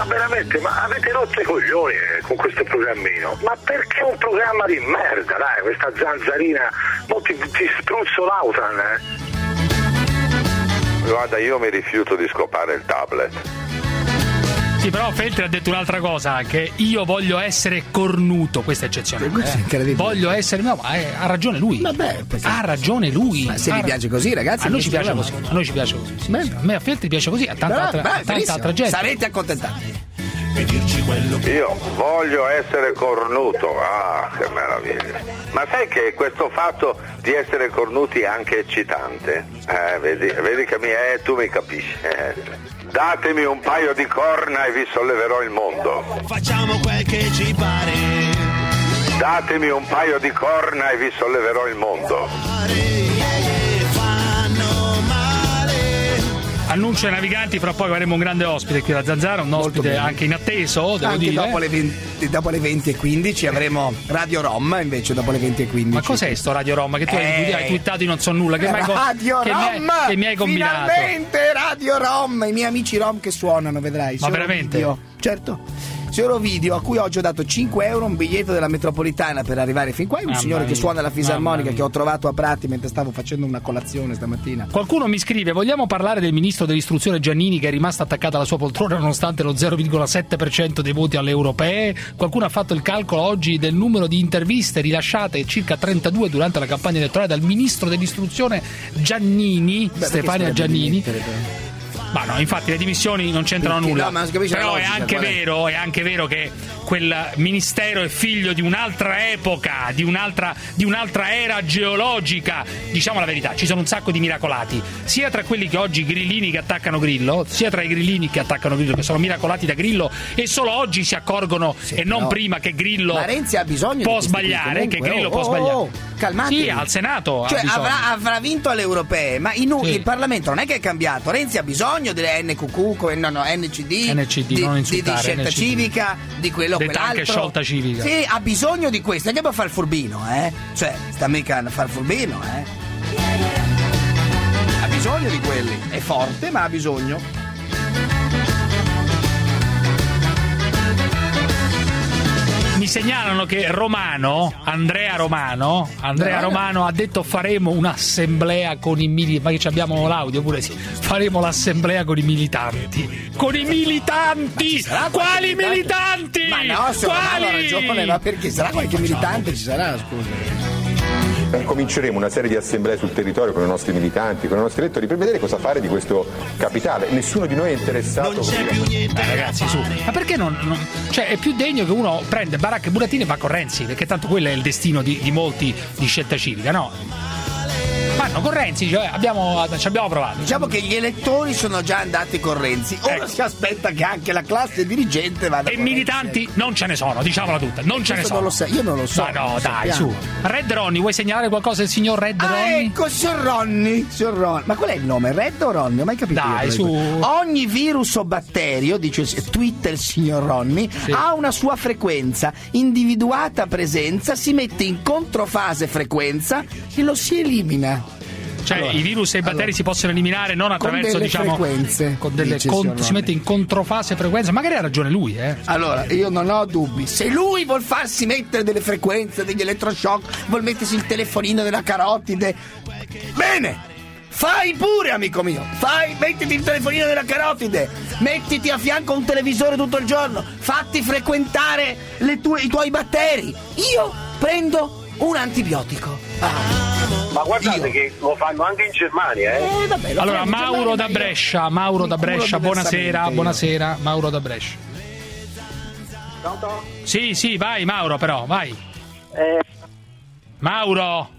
veramente, ma avete rotto i coglioni con questo programmino? Ma perché un programma di merda, dai, questa zanzarina, mo ti spruzzo l'autan, Guarda, io mi rifiuto di scopare il tablet. Sì, però Feltri ha detto un'altra cosa anche. Io voglio essere cornuto, questa è eccezionale. Voglio essere. No, ma ha ragione lui. Vabbè, ha ragione lui. Ma se vi piace così, ragazzi. A noi ci piace così. A noi ci piace così. A me a Feltri piace così, a tanta altra gente. Sarete accontentati. Io voglio essere cornuto. Ah, che meraviglia. Ma sai che questo fatto di essere cornuti è anche eccitante? Vedi che tu mi capisci. Datemi un paio di corna e vi solleverò il mondo. Facciamo quel che ci pare. Datemi un paio di corna e vi solleverò il mondo. Annuncio ai naviganti, fra poco avremo un grande ospite qui alla Zanzara, un ospite anche inatteso, devo anche dire. Dopo le 20:15 avremo Radio Rom, invece dopo le 20:15. Ma cos'è sto Radio Rom? Che tu hai twittato io non so nulla. Che Radio Rom! Che mi hai combinato? Finalmente Radio Rom! I miei amici Rom che suonano, vedrai. Ma veramente? Video. Certo. Video a cui oggi ho dato 5 euro, un biglietto della metropolitana per arrivare fin qua. Un signore che suona la fisarmonica che ho trovato a Prati mentre stavo facendo una colazione stamattina. Qualcuno mi scrive: vogliamo parlare del ministro dell'istruzione Giannini che è rimasto attaccato alla sua poltrona nonostante lo 0,7% dei voti alle europee? Qualcuno ha fatto il calcolo oggi del numero di interviste rilasciate, circa 32 durante la campagna elettorale, dal ministro dell'istruzione Giannini, Stefania Giannini. Ma no, infatti le dimissioni non c'entrano nulla. No, ma però è anche vero che quel ministero è figlio di un'altra epoca, di un'altra era geologica. Diciamo la verità, ci sono un sacco di miracolati, sia tra quelli che oggi grillini che attaccano Grillo, sia tra i grillini che attaccano Grillo, che sono miracolati da Grillo e solo oggi si accorgono e non prima che Grillo ma Renzi ha bisogno può sbagliare, che Grillo può sbagliare. Calmatevi. Sì, al Senato avrà vinto alle europee, ma il Parlamento non è che è cambiato. Renzi ha bisogno delle NCD, di scelta civica, di quello quell'altro. Sciolta civica. Sì, ha bisogno di questo, anche per fare il furbino, Cioè, sta mica a fare il furbino, Ha bisogno di quelli. È forte, ma ha bisogno. Mi segnalano che Andrea Romano ha detto faremo un'assemblea con i militanti, ma che abbiamo l'audio pure, sì, faremo l'assemblea con i militanti. Con i militanti! Quali militanti? Ma no, quali? Ha ragione, ma perché sarà qualche militante ci sarà, scusa. Cominceremo una serie di assemblee sul territorio con i nostri militanti, con i nostri elettori, per vedere cosa fare di questo capitale. Nessuno di noi è interessato. Non c'è più niente, ragazzi, su. Ma perché non cioè è più degno che uno prende Baracca e Burattini e va con Renzi, perché tanto quello è il destino di molti di Scelta Civica, no? Vanno con Renzi, cioè ci abbiamo provato. Diciamo che gli elettori sono già andati con Renzi. Ora si aspetta che anche la classe dirigente vada. E militanti Renzi. Non ce ne sono, diciamola tutta, non ce ne sono. Non lo io non lo so. Ma no, dai, su. Red Ronny, vuoi segnalare qualcosa del signor Red Ronny? Ecco, signor Ronny. Ma qual è il nome? Red o Ronny? Ho mai capito? Dai, su. Ogni virus o batterio, dice Twitter il signor Ronny, sì, ha una sua frequenza. Individuata presenza, si mette in controfase frequenza e lo si elimina. Cioè i virus e i batteri si possono eliminare non attraverso, frequenze, con delle si mette in controfase frequenza. Magari ha ragione lui, Allora, io non ho dubbi. Se lui vuol farsi mettere delle frequenze, degli elettroshock, vuol mettersi il telefonino della carotide, bene! Fai pure, amico mio! Mettiti il telefonino della carotide, mettiti a fianco un televisore tutto il giorno, fatti frequentare i tuoi batteri. Io prendo un antibiotico. Ma guardate che lo fanno anche in Germania, vabbè, allora Mauro da Brescia, buonasera, Mauro da Brescia. Pronto? Sì, vai Mauro, però, vai. Mauro!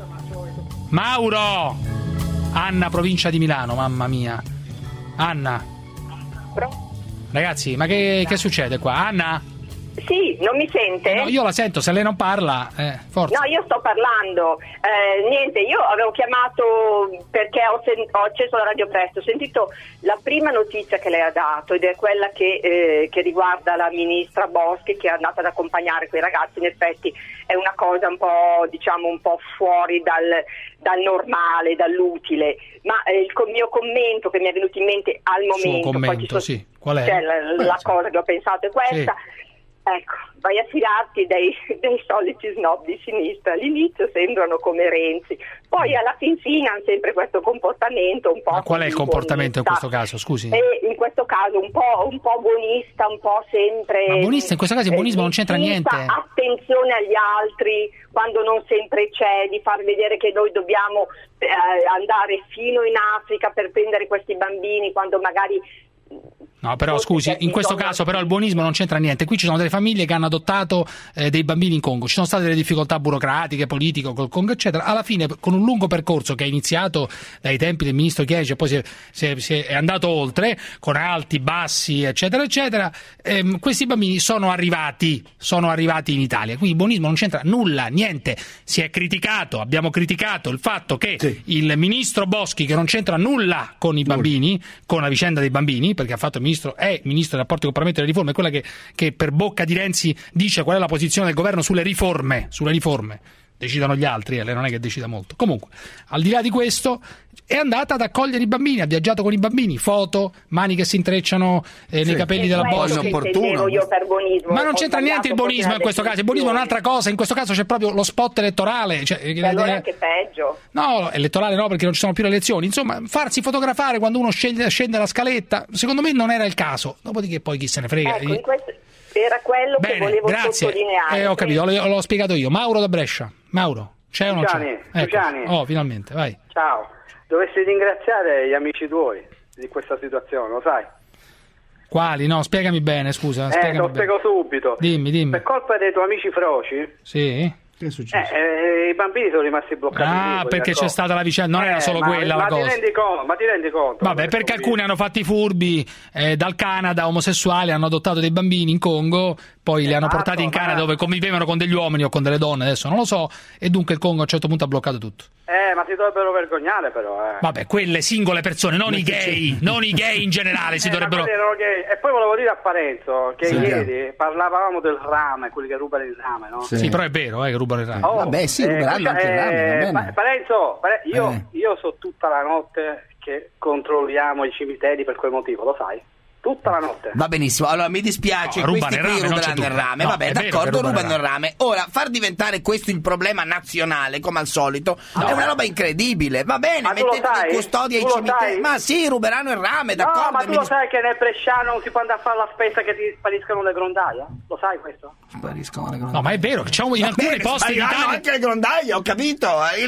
Anna, provincia di Milano, mamma mia. Anna. Ragazzi, ma che succede qua? Anna? Sì, non mi sente? No, io la sento, se lei non parla, forza. No, io sto parlando. Niente, io avevo chiamato perché ho acceso la radio presto, ho sentito la prima notizia che lei ha dato ed è quella che riguarda la ministra Boschi che è andata ad accompagnare quei ragazzi. In effetti è una cosa un po', diciamo, un po' fuori dal normale, dall'utile, ma il mio commento che mi è venuto in mente al momento, suo commento, sì. Qual è? Cioè, la cosa che ho pensato è questa. Sì. Ecco, vai a fidarti dei soliti snob di sinistra. All'inizio sembrano come Renzi, poi alla fine hanno sempre questo comportamento un po'. Ma qual è il comportamento in questo caso, scusi? In questo caso un po' buonista, un po' sempre. Ma buonista in questo caso il buonismo non c'entra niente. Attenzione agli altri quando non sempre c'è, di far vedere che noi dobbiamo andare fino in Africa per prendere questi bambini quando magari. No, però scusi, in questo caso però il buonismo non c'entra niente. Qui ci sono delle famiglie che hanno adottato dei bambini in Congo, ci sono state delle difficoltà burocratiche, politiche col Congo eccetera. Alla fine, con un lungo percorso che è iniziato dai tempi del ministro Chiesi e poi è andato oltre, con alti, bassi eccetera eccetera, questi bambini sono arrivati in Italia. Quindi il buonismo non c'entra nulla, niente. Si è criticato, abbiamo criticato il fatto che il ministro Boschi, che non c'entra nulla con i bambini, con la vicenda dei bambini, perché ha fatto è ministro dei rapporti con il Parlamento e delle riforme, quella che per bocca di Renzi dice qual è la posizione del governo sulle riforme. Decidono gli altri, lei non è che decida molto. Comunque, al di là di questo, è andata ad accogliere i bambini, ha viaggiato con i bambini, foto, mani che si intrecciano nei capelli della Boschi. Io per buonismo, ma non c'entra niente il buonismo in questo caso, il buonismo è un'altra cosa, in questo caso c'è proprio lo spot elettorale. Allora è che peggio. No, elettorale no, perché non ci sono più le elezioni. Insomma, farsi fotografare quando uno scende la scaletta, secondo me non era il caso. Dopodiché poi chi se ne frega. Ecco, in questo era quello che volevo sottolineare. Ho capito, l'ho spiegato io. Mauro da Brescia. Mauro, c'è o non c'è? Luciani. Oh, finalmente, vai. Ciao. Dovessi ringraziare gli amici tuoi di questa situazione, lo sai? Quali? No, spiegami bene, scusa. Lo spiego subito. Dimmi. Per colpa dei tuoi amici froci? Sì. Che è successo? I bambini sono rimasti bloccati. Perché c'è stata la vicenda, non era solo quella la cosa. Ma ti rendi conto? Vabbè, perché alcuni hanno fatto i furbi dal Canada, omosessuali, hanno adottato dei bambini in Congo, poi li hanno portati in Canada dove convivevano con degli uomini o con delle donne, adesso non lo so, e dunque il Congo a un certo punto ha bloccato tutto. Ma si dovrebbero vergognare però. Vabbè, quelle singole persone, non i gay, non i gay in generale si dovrebbero. E poi volevo dire a Parenzo che ieri parlavamo del rame, quelli che rubano il rame, no? Sì, però è vero che rubano il rame. Vabbè, sì, ruberanno anche il rame, va bene. Parenzo, io so tutta la notte che controlliamo i cimiteri per quel motivo, lo sai? Tutta la notte. Va benissimo, allora mi dispiace, questi qui ruberanno il rame, vabbè, d'accordo, rubano il rame. Ora, far diventare questo il problema nazionale, come al solito, è una roba incredibile. Va bene, mettete in custodia i cimiteri, ma sì, ruberanno il rame, d'accordo. No, ma tu lo sai che nel Bresciano non si può andare a fare la spesa che ti spariscono le grondaie? Lo sai questo? Spariscono le grondaie. No, ma è vero, c'è in alcuni posti in Italia anche le grondaie, ho capito.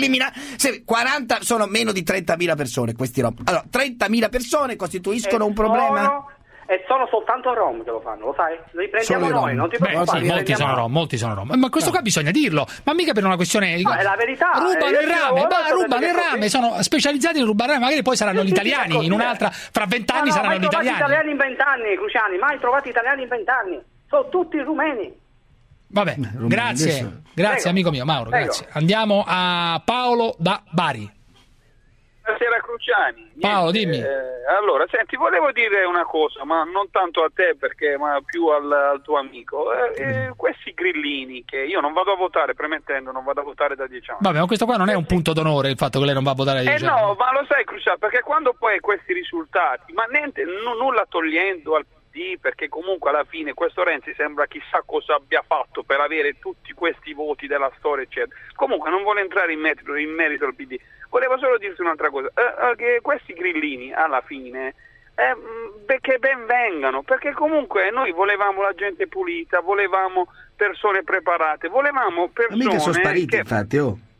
40 sono meno di 30.000 persone questi rom. Allora, 30.000 persone costituiscono un problema. E sono soltanto rom che lo fanno, lo sai? Li prendiamo noi, non ti preoccupare. Molti sono rom. Ma questo qua bisogna dirlo. Ma mica per una questione. No, è la verità. Rubano il rame, sono specializzati nel rubare il rame, magari poi saranno gli italiani, in un'altra, fra 20 anni saranno gli italiani. Mai trovati italiani in 20 anni, Cruciani, mai trovati italiani in 20 anni. Sono tutti rumeni. Vabbè, grazie amico mio, Mauro, grazie. Andiamo a Paolo da Bari. Buonasera Cruciani. Paolo, dimmi. Allora, senti, volevo dire una cosa, ma non tanto a te, ma più al tuo amico. Questi grillini che io non vado a votare, premettendo, non vado a votare da 10 anni. Vabbè, ma questo qua non è un punto d'onore il fatto che lei non va a votare da 10 anni. No, ma lo sai Cruciani, perché quando poi questi risultati, ma niente, nulla togliendo al PD, perché comunque alla fine questo Renzi sembra chissà cosa abbia fatto per avere tutti questi voti della storia, eccetera. Comunque non vuole entrare in merito al PD. Volevo solo dirti un'altra cosa, che questi grillini alla fine che ben vengano, perché comunque noi volevamo la gente pulita, volevamo persone preparate, volevamo persone mica sono spariti, infatti,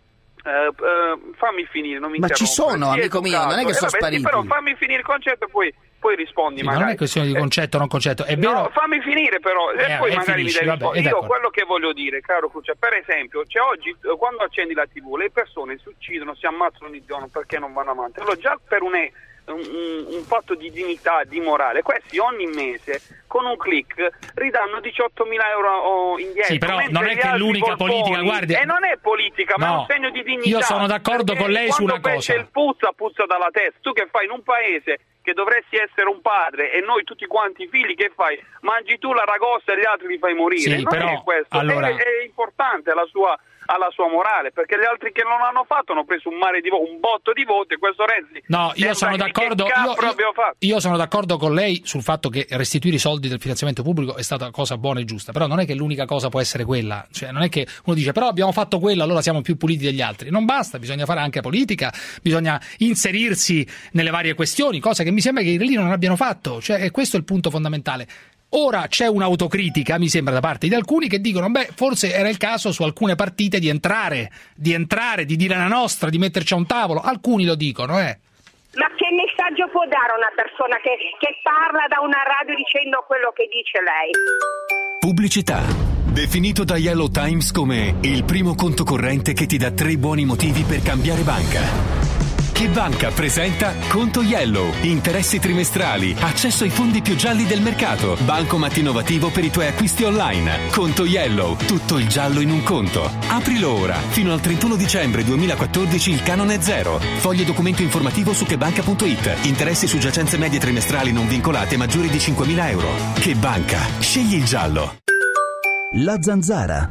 fammi finire, non mi ma ci sono, amico mio, non è che sono spariti. Sì, però fammi finire il concetto e poi rispondi, sì, magari. Non è questione di concetto o non concetto, è vero. No, fammi finire però, e poi magari finisci, mi devi rispondere. Io quello che voglio dire, caro Crucia, per esempio, oggi quando accendi la TV le persone si uccidono, si ammazzano ogni giorno perché non vanno avanti. Allora già per un fatto di dignità, di morale. Questi ogni mese con un click ridanno 18.000 euro indietro. Sì, però non è che è l'unica politica, guardi. E non è politica, ma è un segno di dignità. Io sono d'accordo con lei su una cosa. Quando il puzza dalla testa. Tu che fai in un paese che dovresti essere un padre e noi tutti quanti figli, che fai? Mangi tu l'aragosta e gli altri li fai morire. Sì, non però, è questo. allora... È importante alla sua morale, perché gli altri che non hanno fatto hanno preso un botto di voti, e questo Renzi... No, io sono d'accordo. Io sono d'accordo con lei sul fatto che restituire i soldi del finanziamento pubblico è stata cosa buona e giusta, però non è che l'unica cosa può essere quella, cioè non è che uno dice però abbiamo fatto quello, allora siamo più puliti degli altri. Non basta, bisogna fare anche politica, bisogna inserirsi nelle varie questioni, cosa che mi sembra che i grillini non abbiano fatto, cioè questo è il punto fondamentale. Ora c'è un'autocritica, mi sembra, da parte di alcuni che dicono forse era il caso su alcune partite di entrare, di dire la nostra, di metterci a un tavolo. Alcuni lo dicono, Ma che messaggio può dare una persona che parla da una radio dicendo quello che dice lei? Pubblicità. Definito da Yellow Times come il primo conto corrente che ti dà 3 buoni motivi per cambiare banca. Che Banca presenta Conto Yellow, interessi trimestrali, accesso ai fondi più gialli del mercato, bancomat innovativo per i tuoi acquisti online. Conto Yellow, tutto il giallo in un conto. Aprilo ora, fino al 31 dicembre 2014 il canone è 0. Fogli documento informativo su chebanca.it. Interessi su giacenze medie trimestrali non vincolate maggiori di 5.000 euro. Che Banca, scegli il giallo. La Zanzara.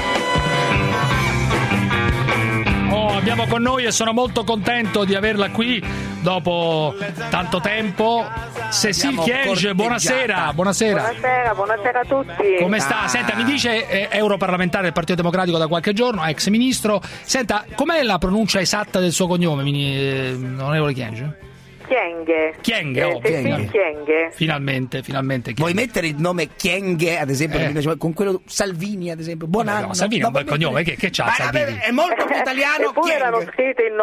Abbiamo con noi e sono molto contento di averla qui dopo tanto tempo. Cécile Kyenge, buonasera. Buonasera a tutti. Come sta? Senta, mi dice europarlamentare del Partito Democratico da qualche giorno, ex ministro. Senta, com'è la pronuncia esatta del suo cognome, onorevole Kyenge? Kyenge. Finalmente. Vuoi mettere il nome Kyenge, ad esempio, con quello Salvini, ad esempio? Buon anno. Salvini è un bel cognome, che c'ha Salvini? È molto più italiano. Eppure erano scritti in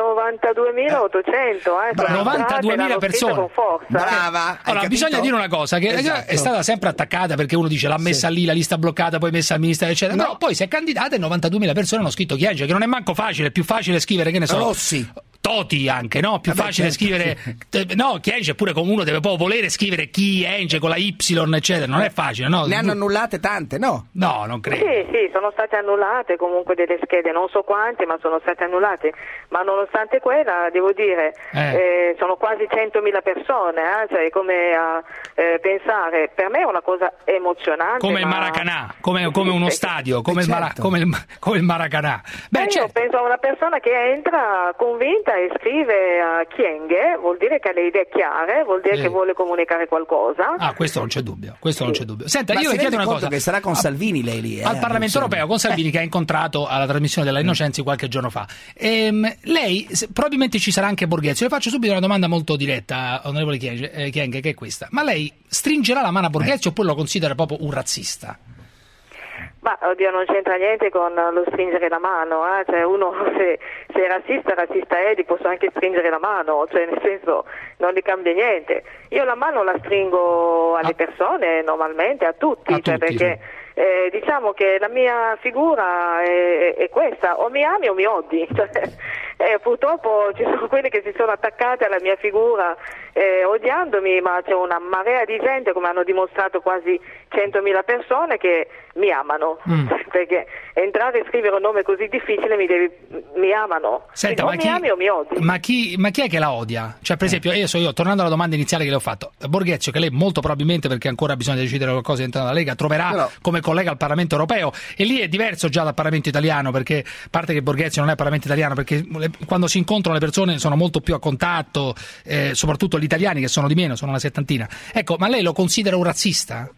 92.800. 92.000 persone. Brava. Allora, bisogna dire una cosa, che è stata sempre attaccata perché uno dice l'ha messa lì, la lista bloccata, poi messa al ministero, eccetera. Però poi si è candidata e 92.000 persone hanno scritto Kyenge, che non è manco facile, è più facile scrivere, che ne so. Rossi. Toti anche, no? Più facile scrivere. No, Kyenge pure come uno deve poi volere scrivere Kyenge con la Y, eccetera. Non è facile, no? Ne hanno annullate tante, no? No, non credo. Sì, sono state annullate comunque delle schede, non so quante, ma sono state annullate. Ma nonostante quella, devo dire, sono quasi 100.000 persone, cioè come a pensare, per me è una cosa emozionante. Come il Maracanã, come uno stadio, come il Maracanã. Io penso a una persona che entra convinta e scrive a Kyenge, vuol dire che ha le idee chiare, vuol dire che vuole comunicare qualcosa. Questo non c'è dubbio. Senta, ma io le chiedo una cosa. Che sarà con Salvini lei al Parlamento Europeo, con Salvini, che ha incontrato alla trasmissione della Innocenzi qualche giorno fa. Lei, probabilmente ci sarà anche Borghezio. Le faccio subito una domanda molto diretta, onorevole Kyenge, che è questa. Ma lei stringerà la mano a Borghezio oppure lo considera proprio un razzista? Ma oddio, non c'entra niente con lo stringere la mano, cioè uno se è razzista è, gli posso anche stringere la mano, cioè nel senso non gli cambia niente. Io la mano la stringo alle persone normalmente, a tutti, perché diciamo che la mia figura è questa, o mi ami o mi odi. Purtroppo ci sono quelli che si sono attaccati alla mia figura odiandomi, ma c'è una marea di gente, come hanno dimostrato quasi 100.000 persone, che mi amano, perché entrare e scrivere un nome così difficile mi amano. Senta, o mi ami o mi odi. Ma chi è che la odia? Cioè, per esempio, io tornando alla domanda iniziale che le ho fatto, Borghezio, che lei molto probabilmente, perché ancora bisogna decidere qualcosa all'interno della Lega, troverà come collega al Parlamento Europeo, e lì è diverso già dal Parlamento italiano, perché a parte che Borghezio non è Parlamento italiano, perché quando si incontrano le persone sono molto più a contatto, soprattutto gli italiani, che sono di meno, sono una settantina. Ecco, ma lei lo considera un razzista?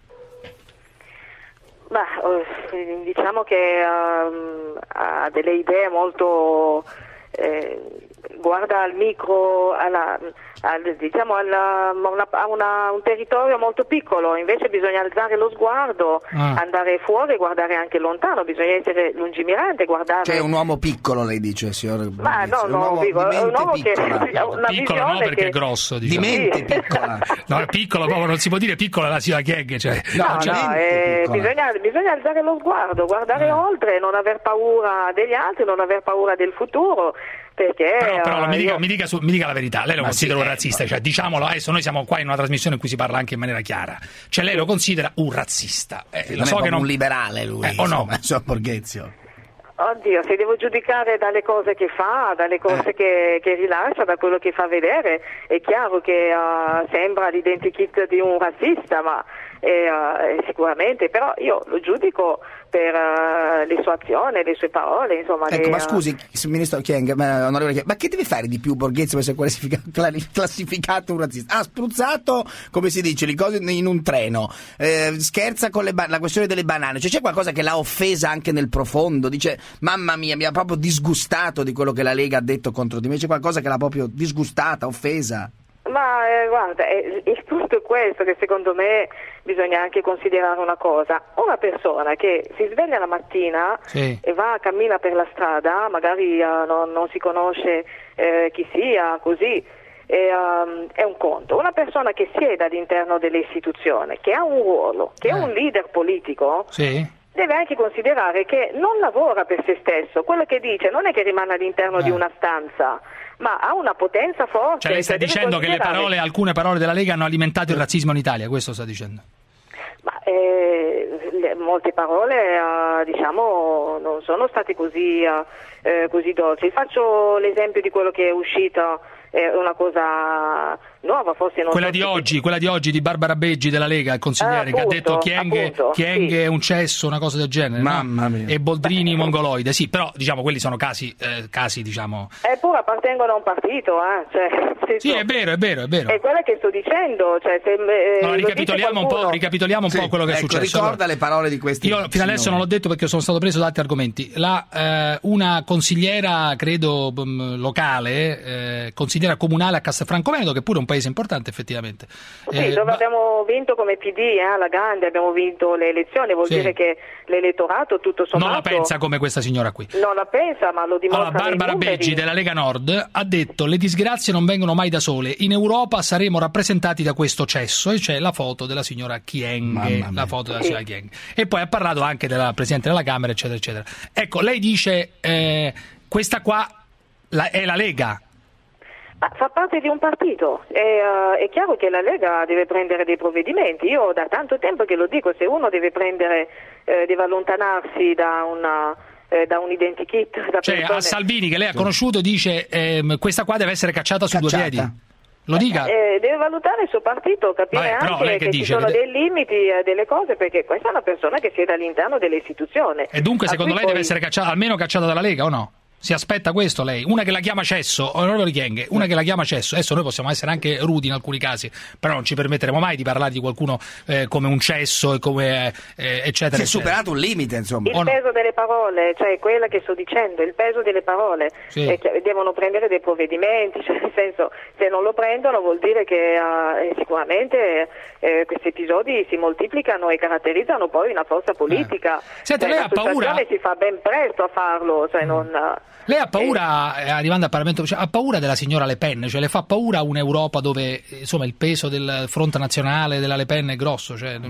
Diciamo che ha delle idee molto guarda al micro, un territorio molto piccolo, invece bisogna alzare lo sguardo, andare fuori e guardare anche lontano, bisogna essere lungimirante, guardare. Cioè un uomo piccolo, lei dice, signor? Ma no, un uomo che ha una piccolo no, perché è grosso, diciamo. Di mente piccola. No, è piccolo, proprio non si può dire piccola la signora Kyenge, cioè. Bisogna alzare lo sguardo, guardare oltre, non aver paura degli altri, non aver paura del futuro, Perché però mi dica la verità, lei lo considera un razzista, cioè diciamolo, adesso noi siamo qua in una trasmissione in cui si parla anche in maniera chiara, cioè lei lo considera un razzista, lo so che non un liberale lui, o no? Borghezio. Oddio, se devo giudicare dalle cose che fa, dalle cose che rilascia, da quello che fa vedere, è chiaro che sembra l'identikit di un razzista, ma sicuramente, però io lo giudico per le sue azioni, le sue parole, insomma. Ecco, ma scusi, ministro Kyenge, onorevole Kyenge, ma che deve fare di più Borghezio per essere classificato un razzista? Ha spruzzato, come si dice, le cose in un treno, scherza con la questione delle banane, cioè c'è qualcosa che l'ha offesa anche nel profondo, dice mamma mia, mi ha proprio disgustato di quello che la Lega ha detto contro di me, c'è qualcosa che l'ha proprio disgustata, offesa? Ma guarda, il punto è questo, che secondo me bisogna anche considerare una cosa. Una persona che si sveglia la mattina e cammina per la strada, magari non si conosce chi sia, così, è un conto. Una persona che siede all'interno delle istituzioni, che ha un ruolo, che è un leader politico, deve anche considerare che non lavora per se stesso. Quello che dice non è che rimane all'interno di una stanza, ma ha una potenza forte. Cioè lei sta dicendo che alcune parole della Lega hanno alimentato il razzismo in Italia, questo sta dicendo? Ma molte parole diciamo non sono state così dolci. Faccio l'esempio di quello che è uscito, una cosa nuova, forse non quella di oggi di Barbara Beggi della Lega, il consigliere, che ha detto Kyenge è un cesso, una cosa del genere, mamma mia, e Boldrini mongoloide, sì, però diciamo quelli sono casi diciamo eppure appartengono a un partito, cioè, sì, è vero. È quello che sto dicendo, cioè se ricapitoliamo un po' quello che è successo. Ricorda le parole di questi. Io fino adesso non l'ho detto perché sono stato preso da altri argomenti. Una consigliera, credo locale, consigliera comunale a Castelfranco Veneto, che pure è un paese importante effettivamente. Sì, dove abbiamo vinto come PD, alla grande, abbiamo vinto le elezioni, vuol dire che l'elettorato tutto sommato non la pensa come questa signora qui. Non la pensa, ma lo dimostra. Allora, Barbara Beggi della Lega Nord ha detto: le disgrazie non vengono mai da sole, in Europa saremo rappresentati da questo cesso, e c'è la foto della signora Kyenge, signora Kyenge. E poi ha parlato anche della Presidente della Camera, eccetera eccetera. Ecco, lei dice questa qua è la Lega. Fa parte di un partito, è chiaro che la Lega deve prendere dei provvedimenti. Io da tanto tempo che lo dico, se uno deve deve allontanarsi da un identikit, cioè a Salvini, che lei ha conosciuto, dice questa qua deve essere cacciata su due piedi. Lo dica. Deve valutare il suo partito, capire anche che ci sono dei limiti, delle cose, perché questa è una persona che siede all'interno delle istituzioni. E dunque secondo lei deve essere almeno cacciata dalla Lega o no? Si aspetta questo lei? Una che la chiama cesso, onorevole Kyenge, una che la chiama cesso. Adesso noi possiamo essere anche rudi in alcuni casi, però non ci permetteremo mai di parlare di qualcuno come un cesso e come eccetera. Si è superato un limite, insomma. Il peso delle parole, cioè quella che sto dicendo, il peso delle parole, devono prendere dei provvedimenti, cioè nel senso, se non lo prendono vuol dire che sicuramente questi episodi si moltiplicano e caratterizzano poi una forza politica. Senta, lei ha paura? Si fa ben presto a farlo, cioè non. Lei ha paura, arrivando al Parlamento, ha paura della signora Le Pen? Cioè le fa paura un'Europa dove insomma il peso del fronte nazionale della Le Pen è grosso? Cioè,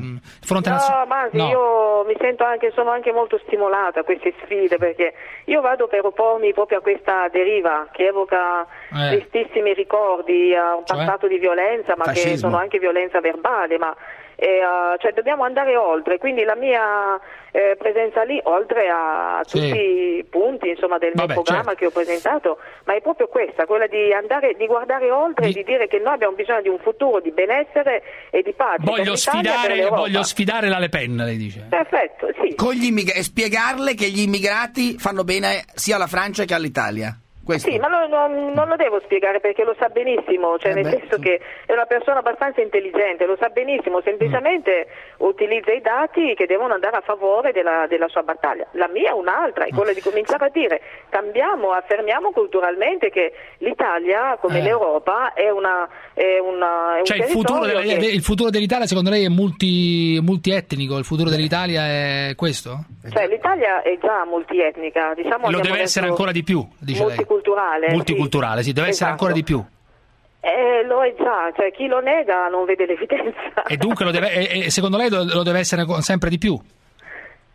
io mi sento sono anche molto stimolata a queste sfide, perché io vado per oppormi proprio a questa deriva che evoca tristissimi ricordi, a un passato di violenza, ma fascismo, che sono anche violenza verbale, ma cioè dobbiamo andare oltre, quindi la mia presenza lì, oltre a tutti i punti insomma del mio programma che ho presentato, ma è proprio quella di guardare oltre e di dire che noi abbiamo bisogno di un futuro di benessere e di pace. Voglio sfidare la Le Pen, lei dice. Perfetto, sì. E spiegarle che gli immigrati fanno bene sia alla Francia che all'Italia. Questo. Sì, ma non lo devo spiegare perché lo sa benissimo, cioè senso che è una persona abbastanza intelligente, lo sa benissimo, semplicemente utilizza i dati che devono andare a favore della sua battaglia. La mia è un'altra, è quella di cominciare a dire affermiamo culturalmente che l'Italia, come l'Europa, è un cioè il futuro dell'Italia secondo lei è multietnico, il futuro dell'Italia è questo? Cioè l'Italia è già multietnica, diciamo. Lo deve essere ancora di più, dice lei. Multiculturale, sì, deve essere ancora di più. Lo è già, cioè chi lo nega non vede l'evidenza. E dunque secondo lei lo deve essere sempre di più?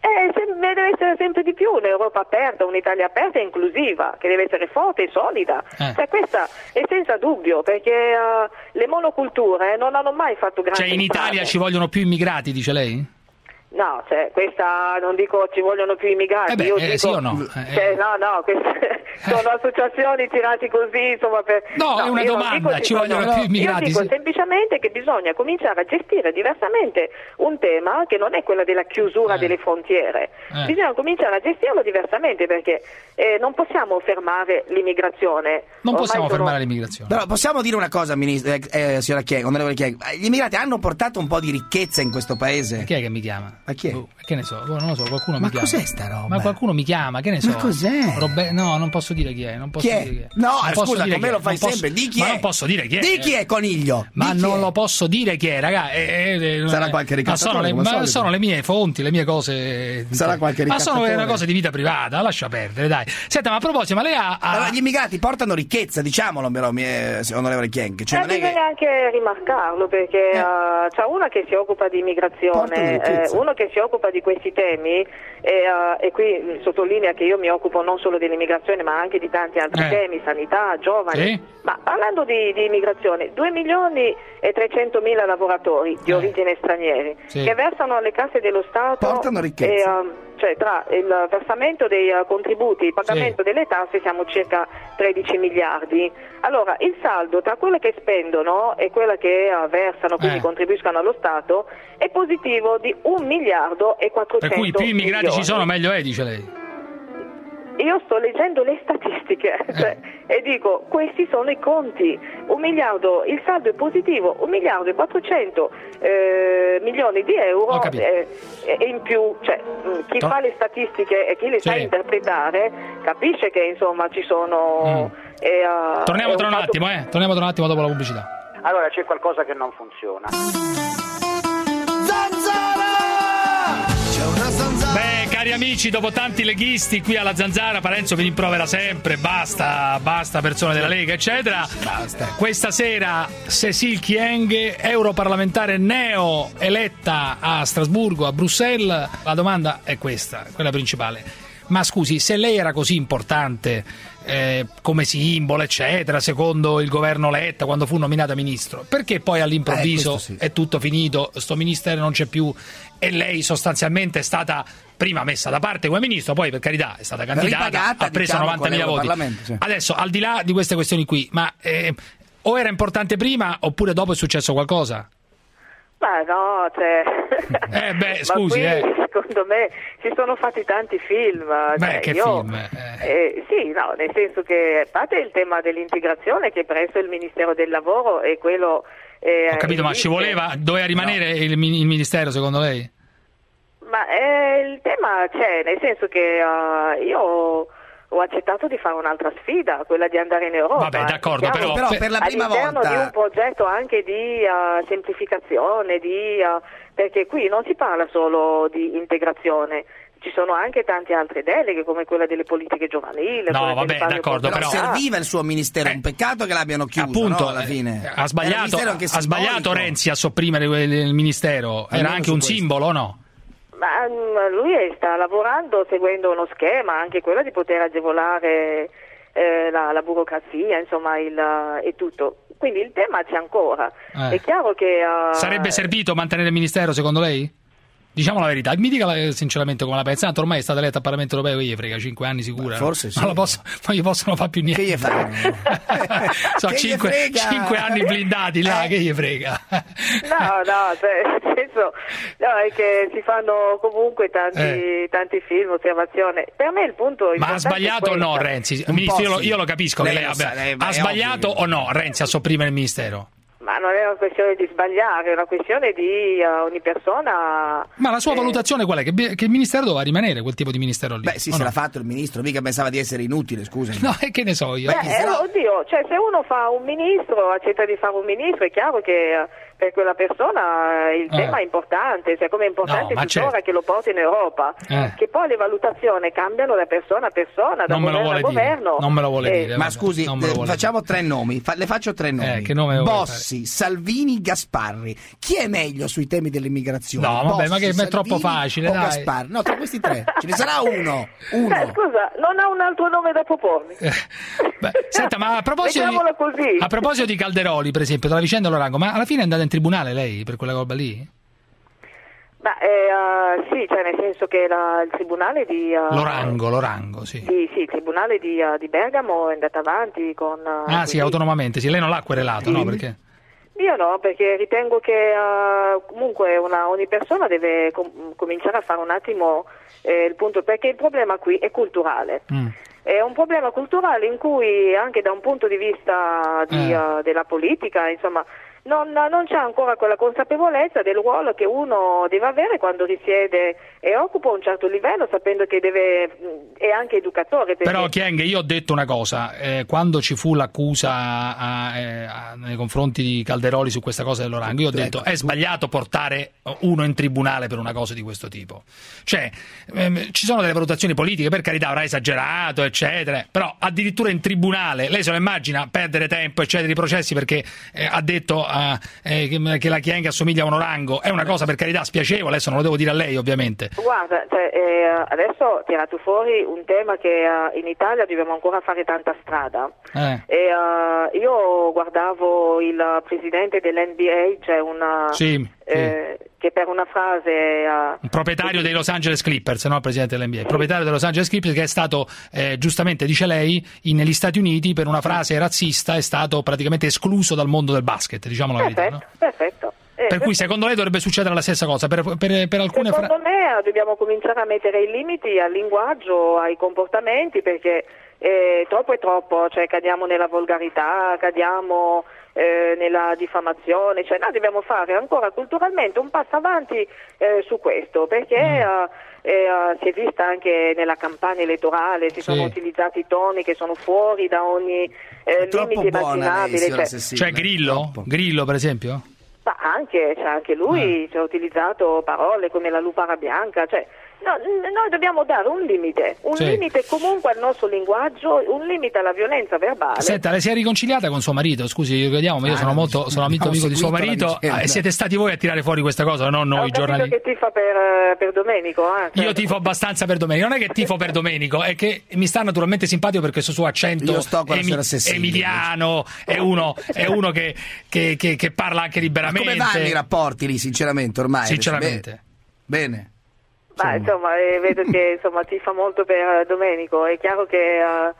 Deve essere sempre di più un'Europa aperta, un'Italia aperta e inclusiva, che deve essere forte e solida. Cioè, questa è senza dubbio, perché le monoculture non hanno mai fatto grandi Cioè in Italia ci vogliono più immigrati, dice lei? No, cioè, questa non dico ci vogliono più immigrati, io dico, sì o no? Cioè, no, queste sono associazioni tirate così, insomma, è una domanda, ci vogliono più immigrati. Io dico semplicemente che bisogna cominciare a gestire diversamente un tema che non è quella della chiusura delle frontiere, bisogna cominciare a gestirlo diversamente, perché non possiamo fermare l'immigrazione. Non possiamo fermare l'immigrazione. Però possiamo dire una cosa, signora Chieng, onorevole Chieng, gli immigrati hanno portato un po' di ricchezza in questo paese? Chi è che mi chiama? Ma chi è? Che ne so, non lo so, qualcuno mi chiama. Ma cos'è sta roba? Ma qualcuno mi chiama, che ne so. Ma cos'è? No, non posso dire chi è. Non posso chi è? Dire chi è. No, non scusa, con me lo fai sempre. Di chi è? Ma non posso dire chi è. Di chi è, Coniglio? Ma non lo posso dire chi è, raga. Sarà qualche ricattatore. Ma sono le mie fonti, le mie cose. Sarà qualche ricattatore. Ma sono una cosa di vita privata, lascia perdere, dai. Senta, ma a proposito, ma lei ha... Allora, gli immigrati portano ricchezza, diciamolo, onorevole Chieng. Cioè, bisogna anche rimarcarlo, perché c'è uno che si occupa di immigrazione, uno che si occupa di questi temi, e qui sottolinea che io mi occupo non solo dell'immigrazione ma anche di tanti altri temi, sanità, giovani. Sì. Ma parlando di immigrazione, 2.300.000 lavoratori di origine stranieri che versano alle casse dello Stato, portano ricchezza. Cioè tra il versamento dei contributi e il pagamento delle tasse siamo circa 13 miliardi. Allora il saldo tra quello che spendono e quello che versano, quindi contribuiscono allo Stato, è positivo di 1 miliardo e 400 per cui più immigrati milioni. ci sono meglio è, dice lei. Io sto leggendo le statistiche e dico, questi sono i conti. 1 miliardo, il saldo è positivo, 1 miliardo e 400 milioni di euro, e in più, cioè, chi fa le statistiche e chi le sa interpretare capisce che insomma ci sono... Torniamo tra un attimo, torniamo tra un attimo dopo la pubblicità. Allora c'è qualcosa che non funziona. Beh, cari amici, dopo tanti leghisti qui alla Zanzara, Parenzo vi rimprovera sempre, basta persone della Lega, eccetera. Basta. Questa sera Cécile Kyenge, europarlamentare neo eletta a Strasburgo, a Bruxelles. La domanda è questa, quella principale. Ma scusi, se lei era così importante come simbolo, eccetera, secondo il governo Letta quando fu nominata ministro, perché poi all'improvviso è tutto finito, sto ministero non c'è più e lei sostanzialmente è stata prima messa da parte come ministro, poi per carità è stata candidata, ha preso 90.000 voti. Adesso, al di là di queste questioni qui, ma o era importante prima oppure dopo è successo qualcosa? Ma no, cioè... scusi, secondo me si sono fatti tanti film. Film? Sì, no, nel senso che a parte il tema dell'integrazione che presso il Ministero del Lavoro è quello... Ho capito, ma ci voleva, doveva rimanere il Ministero secondo lei? Ma il tema c'è, nel senso che io... ho accettato di fare un'altra sfida, quella di andare in Europa. Vabbè, d'accordo, però per la prima all'interno volta di un progetto anche di semplificazione, perché qui non si parla solo di integrazione, ci sono anche tante altre deleghe come quella delle politiche giovanili. No, vabbè, d'accordo, però serviva il suo ministero, è un peccato che l'abbiano chiuso, appunto, no, alla fine. Ha sbagliato Renzi a sopprimere il ministero, era anche un simbolo o no? Ma lui sta lavorando seguendo uno schema, anche quello di poter agevolare la burocrazia, insomma, e tutto. Quindi il tema c'è ancora. È chiaro che... Sarebbe servito mantenere il ministero, secondo lei? Diciamo la verità, mi dica sinceramente come la pensa. Tanto ormai è stata eletta al Parlamento Europeo, che gli frega 5 anni sicura. Forse sì. Non gli possono fare più niente. Che gli fanno? So, 5 anni blindati là, che gli frega? No, nel senso, è che si fanno comunque tanti film, osservazione. Per me il punto Ma ha sbagliato o no Renzi? Ministro, io lo capisco che lei ha sbagliato o no Renzi a sopprimere il ministero? Ma non è una questione di sbagliare, è una questione di ogni persona... Ma la sua valutazione qual è? Che il ministero doveva rimanere, quel tipo di ministero lì? Beh sì, se l'ha fatto il ministro, mica pensava di essere inutile, scusami. No, e che ne so io? Oddio, cioè se uno fa un ministro, accetta di fare un ministro, è chiaro che per quella persona il tema è importante, cioè come è importante tuttora che lo porti in Europa, che poi le valutazioni cambiano da persona a persona, da governo a governo. Non me lo vuole dire. Ma scusi, facciamo 3 nomi, le faccio 3 nomi. Che nome Bossi, Salvini, Gasparri. Chi è meglio sui temi dell'immigrazione? No, vabbè, Bossi, ma che è troppo facile, dai. Gasparri? No, tra questi 3 ce ne sarà uno. Scusa, non ha un altro nome da propormi? Senta, ma a proposito di Calderoli, per esempio, della vicenda Lorango, ma alla fine è andata in tribunale lei per quella roba lì? Sì, cioè nel senso che il tribunale di Lorango, sì. Sì, il tribunale di Bergamo è andato avanti con sì, autonomamente, sì, lei non l'ha querelato, no? Perché? Io no, perché ritengo che comunque ogni persona deve cominciare a fare un attimo il punto, perché il problema qui è culturale. È un problema culturale in cui anche da un punto di vista della politica, insomma, non c'è ancora quella consapevolezza del ruolo che uno deve avere quando risiede e occupa un certo livello, sapendo che è anche educatore. Però Chieng, io ho detto una cosa, quando ci fu l'accusa nei confronti di Calderoli su questa cosa dell'Orango, io ho detto è sbagliato portare uno in tribunale per una cosa di questo tipo. Cioè, ci sono delle valutazioni politiche, per carità avrà esagerato, eccetera, però addirittura in tribunale, lei se lo immagina perdere tempo, eccetera, i processi perché ha detto che la Chieng assomiglia a un orango, è una cosa per carità spiacevole, adesso non lo devo dire a lei ovviamente. Guarda, adesso ho tirato fuori un tema che in Italia dobbiamo ancora fare tanta strada. Io guardavo il presidente dell'NBA, cioè che per una frase un proprietario dei Los Angeles Clippers, no, il presidente dell'NBA, il proprietario dei Los Angeles Clippers, che è stato giustamente, dice lei, negli Stati Uniti per una frase razzista è stato praticamente escluso dal mondo del basket, diciamo la verità, no? Perfetto. Per cui secondo lei dovrebbe succedere la stessa cosa per alcune frasi? Secondo me dobbiamo cominciare a mettere i limiti al linguaggio, ai comportamenti, perché troppo è troppo, cioè cadiamo nella volgarità, cadiamo nella diffamazione, cioè noi dobbiamo fare ancora culturalmente un passo avanti su questo, perché si è vista anche nella campagna elettorale, si sono utilizzati toni che sono fuori da ogni limite immaginabile. Cioè Grillo per esempio? Ma anche lui ci ha utilizzato parole come la lupara bianca, cioè noi dobbiamo dare un limite comunque al nostro linguaggio, un limite alla violenza verbale. Senta, lei si è riconciliata con suo marito? Scusi, vediamo, ma io sono amico di suo marito, e siete stati voi a tirare fuori questa cosa, non noi giornalisti. Che tifa per Domenico? Io tifo abbastanza per Domenico, non è che tifo per Domenico, è che mi sta naturalmente simpatico per questo suo accento emiliano, è uno che parla anche liberamente. Ma come vanno i rapporti lì, sinceramente, ormai? Sinceramente. Bene. Ma insomma, vedo che tifa molto per Domenico. È chiaro che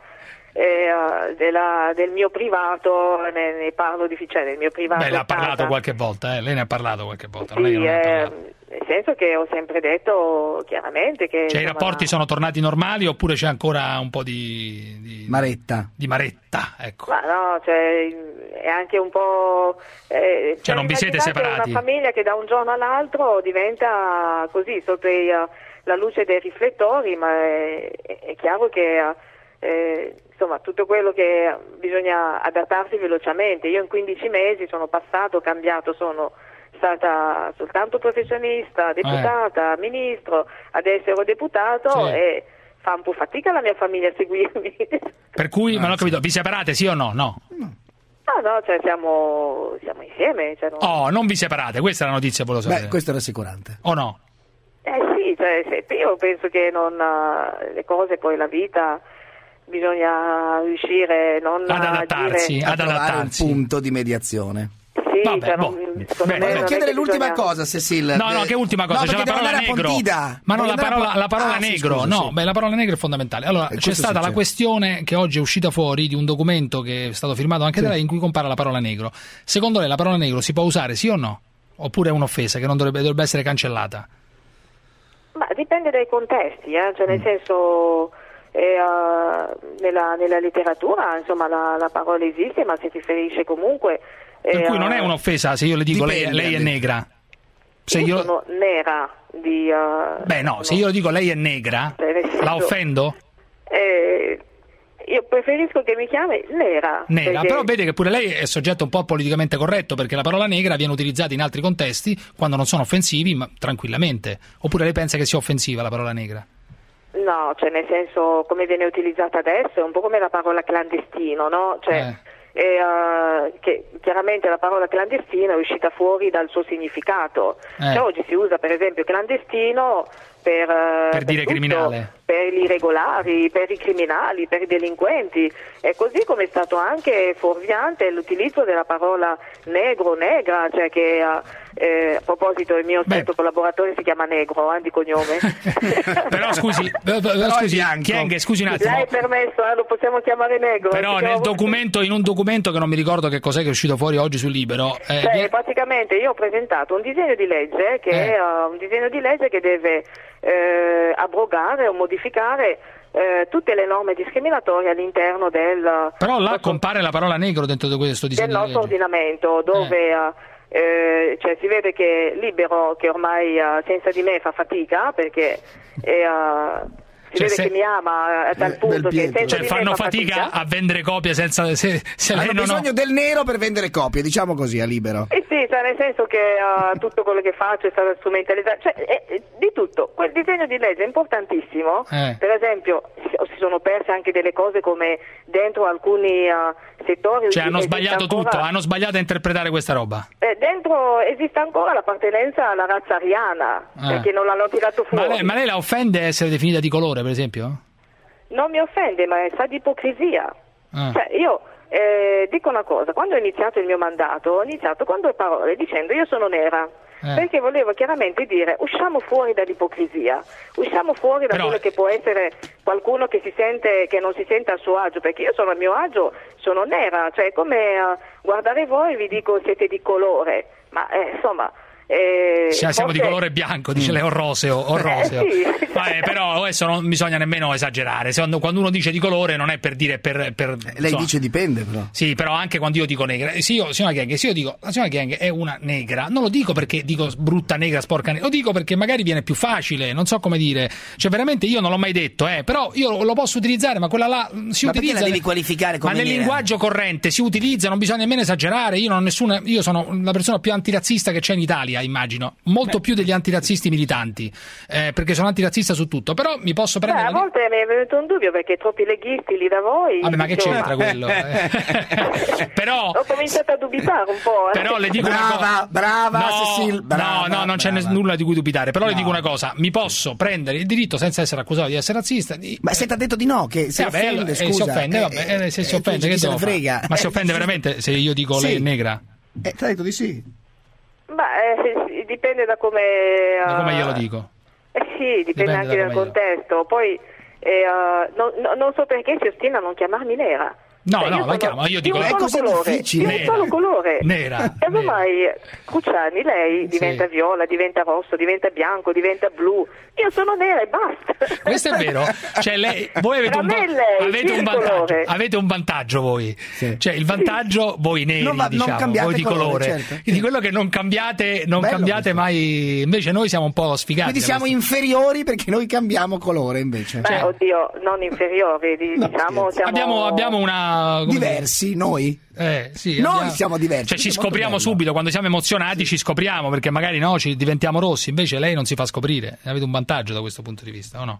del mio privato ne parlo del mio privato. Beh, l'ha parlato qualche volta, lei ne ha parlato qualche volta. Sì, nel senso che ho sempre detto chiaramente che... Cioè i rapporti sono tornati normali oppure c'è ancora un po' di maretta? Di maretta, ecco. Ma no, cioè è anche un po'... cioè non vi siete separati? Una famiglia che da un giorno all'altro diventa così, sotto la luce dei riflettori, ma è chiaro che... insomma, tutto quello che bisogna adattarsi velocemente. Io in 15 mesi sono passato, cambiato, sono stata soltanto professionista, deputata, ministro, adesso ero deputato e fa un po' fatica la mia famiglia a seguirmi. Per cui, ma non ho capito, vi separate sì o no? No, cioè siamo insieme. Cioè non vi separate, questa è la notizia, volevo sapere. Beh, questo è rassicurante. O no? Sì, cioè, io penso che le cose, poi la vita... Bisogna riuscire ad adattarsi, a trovare un punto di mediazione. Sì, vabbè, volevo chiedere l'ultima cosa, Cecil. No, che ultima cosa? C'è la parola negro. Ma no, la parola negro. Scusa, no, la parola negro è fondamentale. Allora, c'è stata la questione che oggi è uscita fuori di un documento che è stato firmato anche da lei in cui compare la parola negro. Secondo lei la parola negro si può usare sì o no? Oppure è un'offesa che non dovrebbe essere cancellata? Ma dipende dai contesti, cioè nel senso... nella letteratura insomma la parola esiste, ma si riferisce comunque per cui non è un'offesa se io le dico lei è negra, se io sono nera di beh no, se io le dico lei è negra la offendo? Io preferisco che mi chiami nera. Nera, però vede che pure lei è soggetto un po' politicamente corretto, perché la parola negra viene utilizzata in altri contesti quando non sono offensivi, ma tranquillamente. Oppure lei pensa che sia offensiva la parola negra? No, cioè nel senso, come viene utilizzata adesso è un po' come la parola clandestino, no? Cioè, che chiaramente la parola clandestino è uscita fuori dal suo significato. Cioè, oggi si usa per esempio clandestino per dire tutto, criminale, per gli irregolari, per i criminali, per i delinquenti, e così come è stato anche fuorviante l'utilizzo della parola negro, negra, cioè che a proposito il mio stretto collaboratore si chiama Negro di cognome. Però scusi Chienghe, scusi un attimo. Lei è permesso, lo possiamo chiamare Negro. Però in un documento che non mi ricordo che cos'è che è uscito fuori oggi sul Libero, praticamente io ho presentato un disegno di legge che è un disegno di legge che deve abrogare o modificare tutte le norme discriminatorie all'interno del... Però là compare la parola negro dentro di questo disegno del nostro ordinamento, dove cioè si vede che Libero, che ormai senza di me fa fatica, perché si vede che mi ama a tal punto che senza di fanno me fatica a vendere copie senza se hanno bisogno del nero per vendere copie, diciamo così, a Libero. Sì, cioè nel senso che tutto quello che faccio è stato strumentalizzato, cioè di tutto. Quel disegno di legge è importantissimo, per esempio si sono perse anche delle cose come dentro alcuni settori, cioè hanno sbagliato tutto, hanno sbagliato a interpretare questa roba. Dentro esiste ancora l'appartenenza alla razza ariana, perché non l'hanno tirato fuori. Ma lei la offende essere definita di colore, per esempio? Non mi offende, ma sa di ipocrisia. Cioè io dico una cosa, quando ho iniziato il mio mandato, ho iniziato con 2 parole dicendo io sono nera, perché volevo chiaramente dire usciamo fuori dall'ipocrisia, usciamo fuori da quello che può essere qualcuno che non si sente a suo agio, perché io sono a mio agio, sono nera, cioè come guardare voi e vi dico siete di colore, ma insomma... siamo di colore bianco, dice lei, o roseo. Sì. Però adesso non bisogna nemmeno esagerare. Quando uno dice di colore non è per dire lei dice dipende, però. Sì, però anche quando io dico negra, signora Chienghe è una negra, non lo dico perché dico brutta negra, sporca negra, lo dico perché magari viene più facile, non so come dire, cioè veramente io non l'ho mai detto, però io lo posso utilizzare, ma quella là si utilizza. Perché la devi qualificare come nel nera? Linguaggio corrente si utilizza, non bisogna nemmeno esagerare. Io sono la persona più antirazzista che c'è in Italia, immagino, molto più degli antirazzisti militanti, perché sono antirazzista su tutto, però mi posso prendere... a volte mi è venuto un dubbio perché troppi leghisti lì da voi... Vabbè, ma che c'entra quello? Però... ho cominciato a dubitare un po'. Però le dico una cosa... Brava, Cecil, no, non c'è nulla di cui dubitare, però le dico una cosa, mi posso prendere il diritto senza essere accusato di essere razzista Ma se ti ha detto di no, che si offende, scusa. Si offende, se si offende, che devo frega? Ma si offende veramente se io dico lei è negra? Ti ha detto di sì. Dipende da come... da come glielo dico. Sì, dipende anche dal contesto. Poi non so perché si ostina a non chiamarmi nera. No, la chiamo, io dico di un solo colore, difficile. Di un solo colore. Nera. E ormai Cruciani, lei diventa viola, diventa rosso, diventa bianco, diventa blu. Io sono nera e basta. Questo è vero. Cioè voi avete un vantaggio voi. Sì. Cioè il vantaggio voi neri, voi di colore. Certo. Di quello che non cambiate mai. Invece noi siamo un po' sfigati. Quindi siamo inferiori perché noi cambiamo colore invece. Oddio, non inferiori, diciamo abbiamo una diversi noi? Sì, noi siamo diversi. Cioè ci scopriamo subito, quando siamo emozionati ci scopriamo, perché magari ci diventiamo rossi, invece lei non si fa scoprire. Avete un vantaggio da questo punto di vista, o no?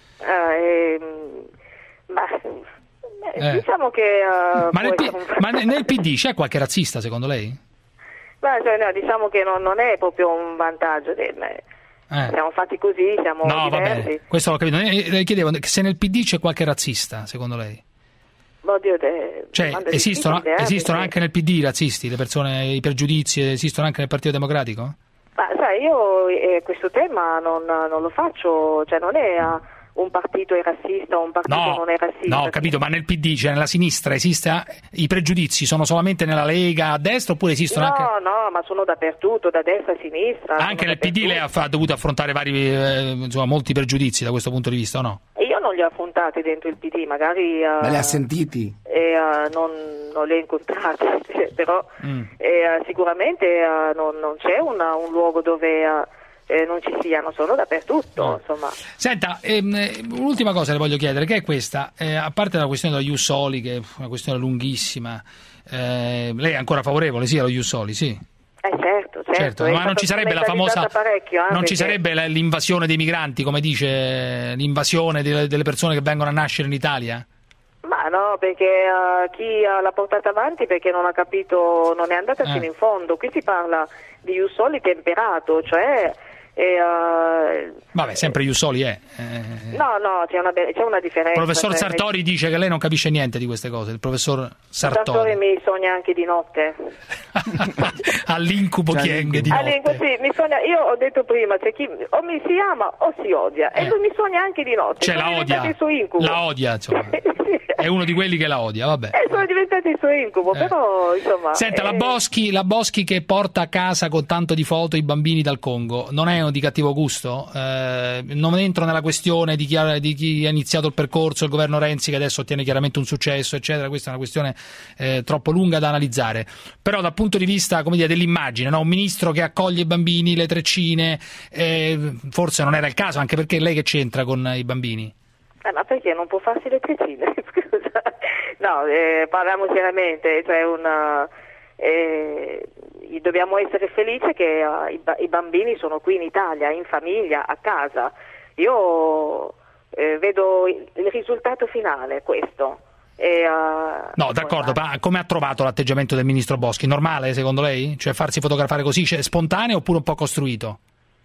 Diciamo che ma nel PD c'è qualche razzista secondo lei? Diciamo che non è proprio un vantaggio. Siamo fatti così, siamo diversi. Vabbè, questo l'ho capito. Le chiedevo se nel PD c'è qualche razzista secondo lei? Oddio, esistono anche nel PD i razzisti, le persone, i pregiudizi esistono anche nel Partito Democratico? Ma sai, io questo tema non lo faccio, cioè non è un partito è razzista o un partito non è razzista. No, ho capito, ma nel PD, cioè nella sinistra, i pregiudizi sono solamente nella Lega a destra oppure esistono anche... No, ma sono dappertutto, da destra a sinistra. Anche nel PD lei ha dovuto affrontare molti pregiudizi da questo punto di vista, o no? Io non li ho affrontati dentro il PD, magari... Ma li ha sentiti? Non li ho incontrati, però sicuramente non c'è un luogo dove non ci siano, sono dappertutto, insomma. Senta, un'ultima cosa le voglio chiedere, che è questa, a parte la questione dello Ius Soli, che è una questione lunghissima, lei è ancora favorevole, sì, allo Ius Soli, sì? Certo, ma non ci sarebbe la famosa, non ci sarebbe l'invasione dei migranti, come dice, l'invasione delle persone che vengono a nascere in Italia? Ma no, perché chi l'ha portata avanti perché non ha capito, non è andata fino in fondo. Qui si parla di Ius Soli temperato, cioè vabbè, sempre Ius Soli è. No, c'è una differenza. Il professor Sartori dice che lei non capisce niente di queste cose, il professor Sartori mi sogna anche di notte. All'incubo Chieng di notte. Sì, mi sogna, io ho detto prima, c'è chi o mi si ama o si odia, e lui mi sogna anche di notte. Cioè la odia, insomma. È uno di quelli che la odia, vabbè. Sono diventati il suo incubo, però insomma. Senta, la Boschi che porta a casa con tanto di foto i bambini dal Congo, non è di cattivo gusto? Non entro nella questione di chi ha iniziato il percorso, il governo Renzi, che adesso ottiene chiaramente un successo, eccetera. Questa è una questione troppo lunga da analizzare. Però dal punto di vista, come dire, dell'immagine, no? Un ministro che accoglie i bambini, le treccine, forse non era il caso, anche perché lei che c'entra con i bambini? Ma perché non può farsi le treccine? Scusa. No, parliamo seriamente, cioè dobbiamo essere felici che i bambini sono qui in Italia, in famiglia, a casa. Io vedo il risultato finale, questo. No, d'accordo, ma come ha trovato l'atteggiamento del ministro Boschi? Normale secondo lei? Cioè farsi fotografare così, spontaneo oppure un po' costruito?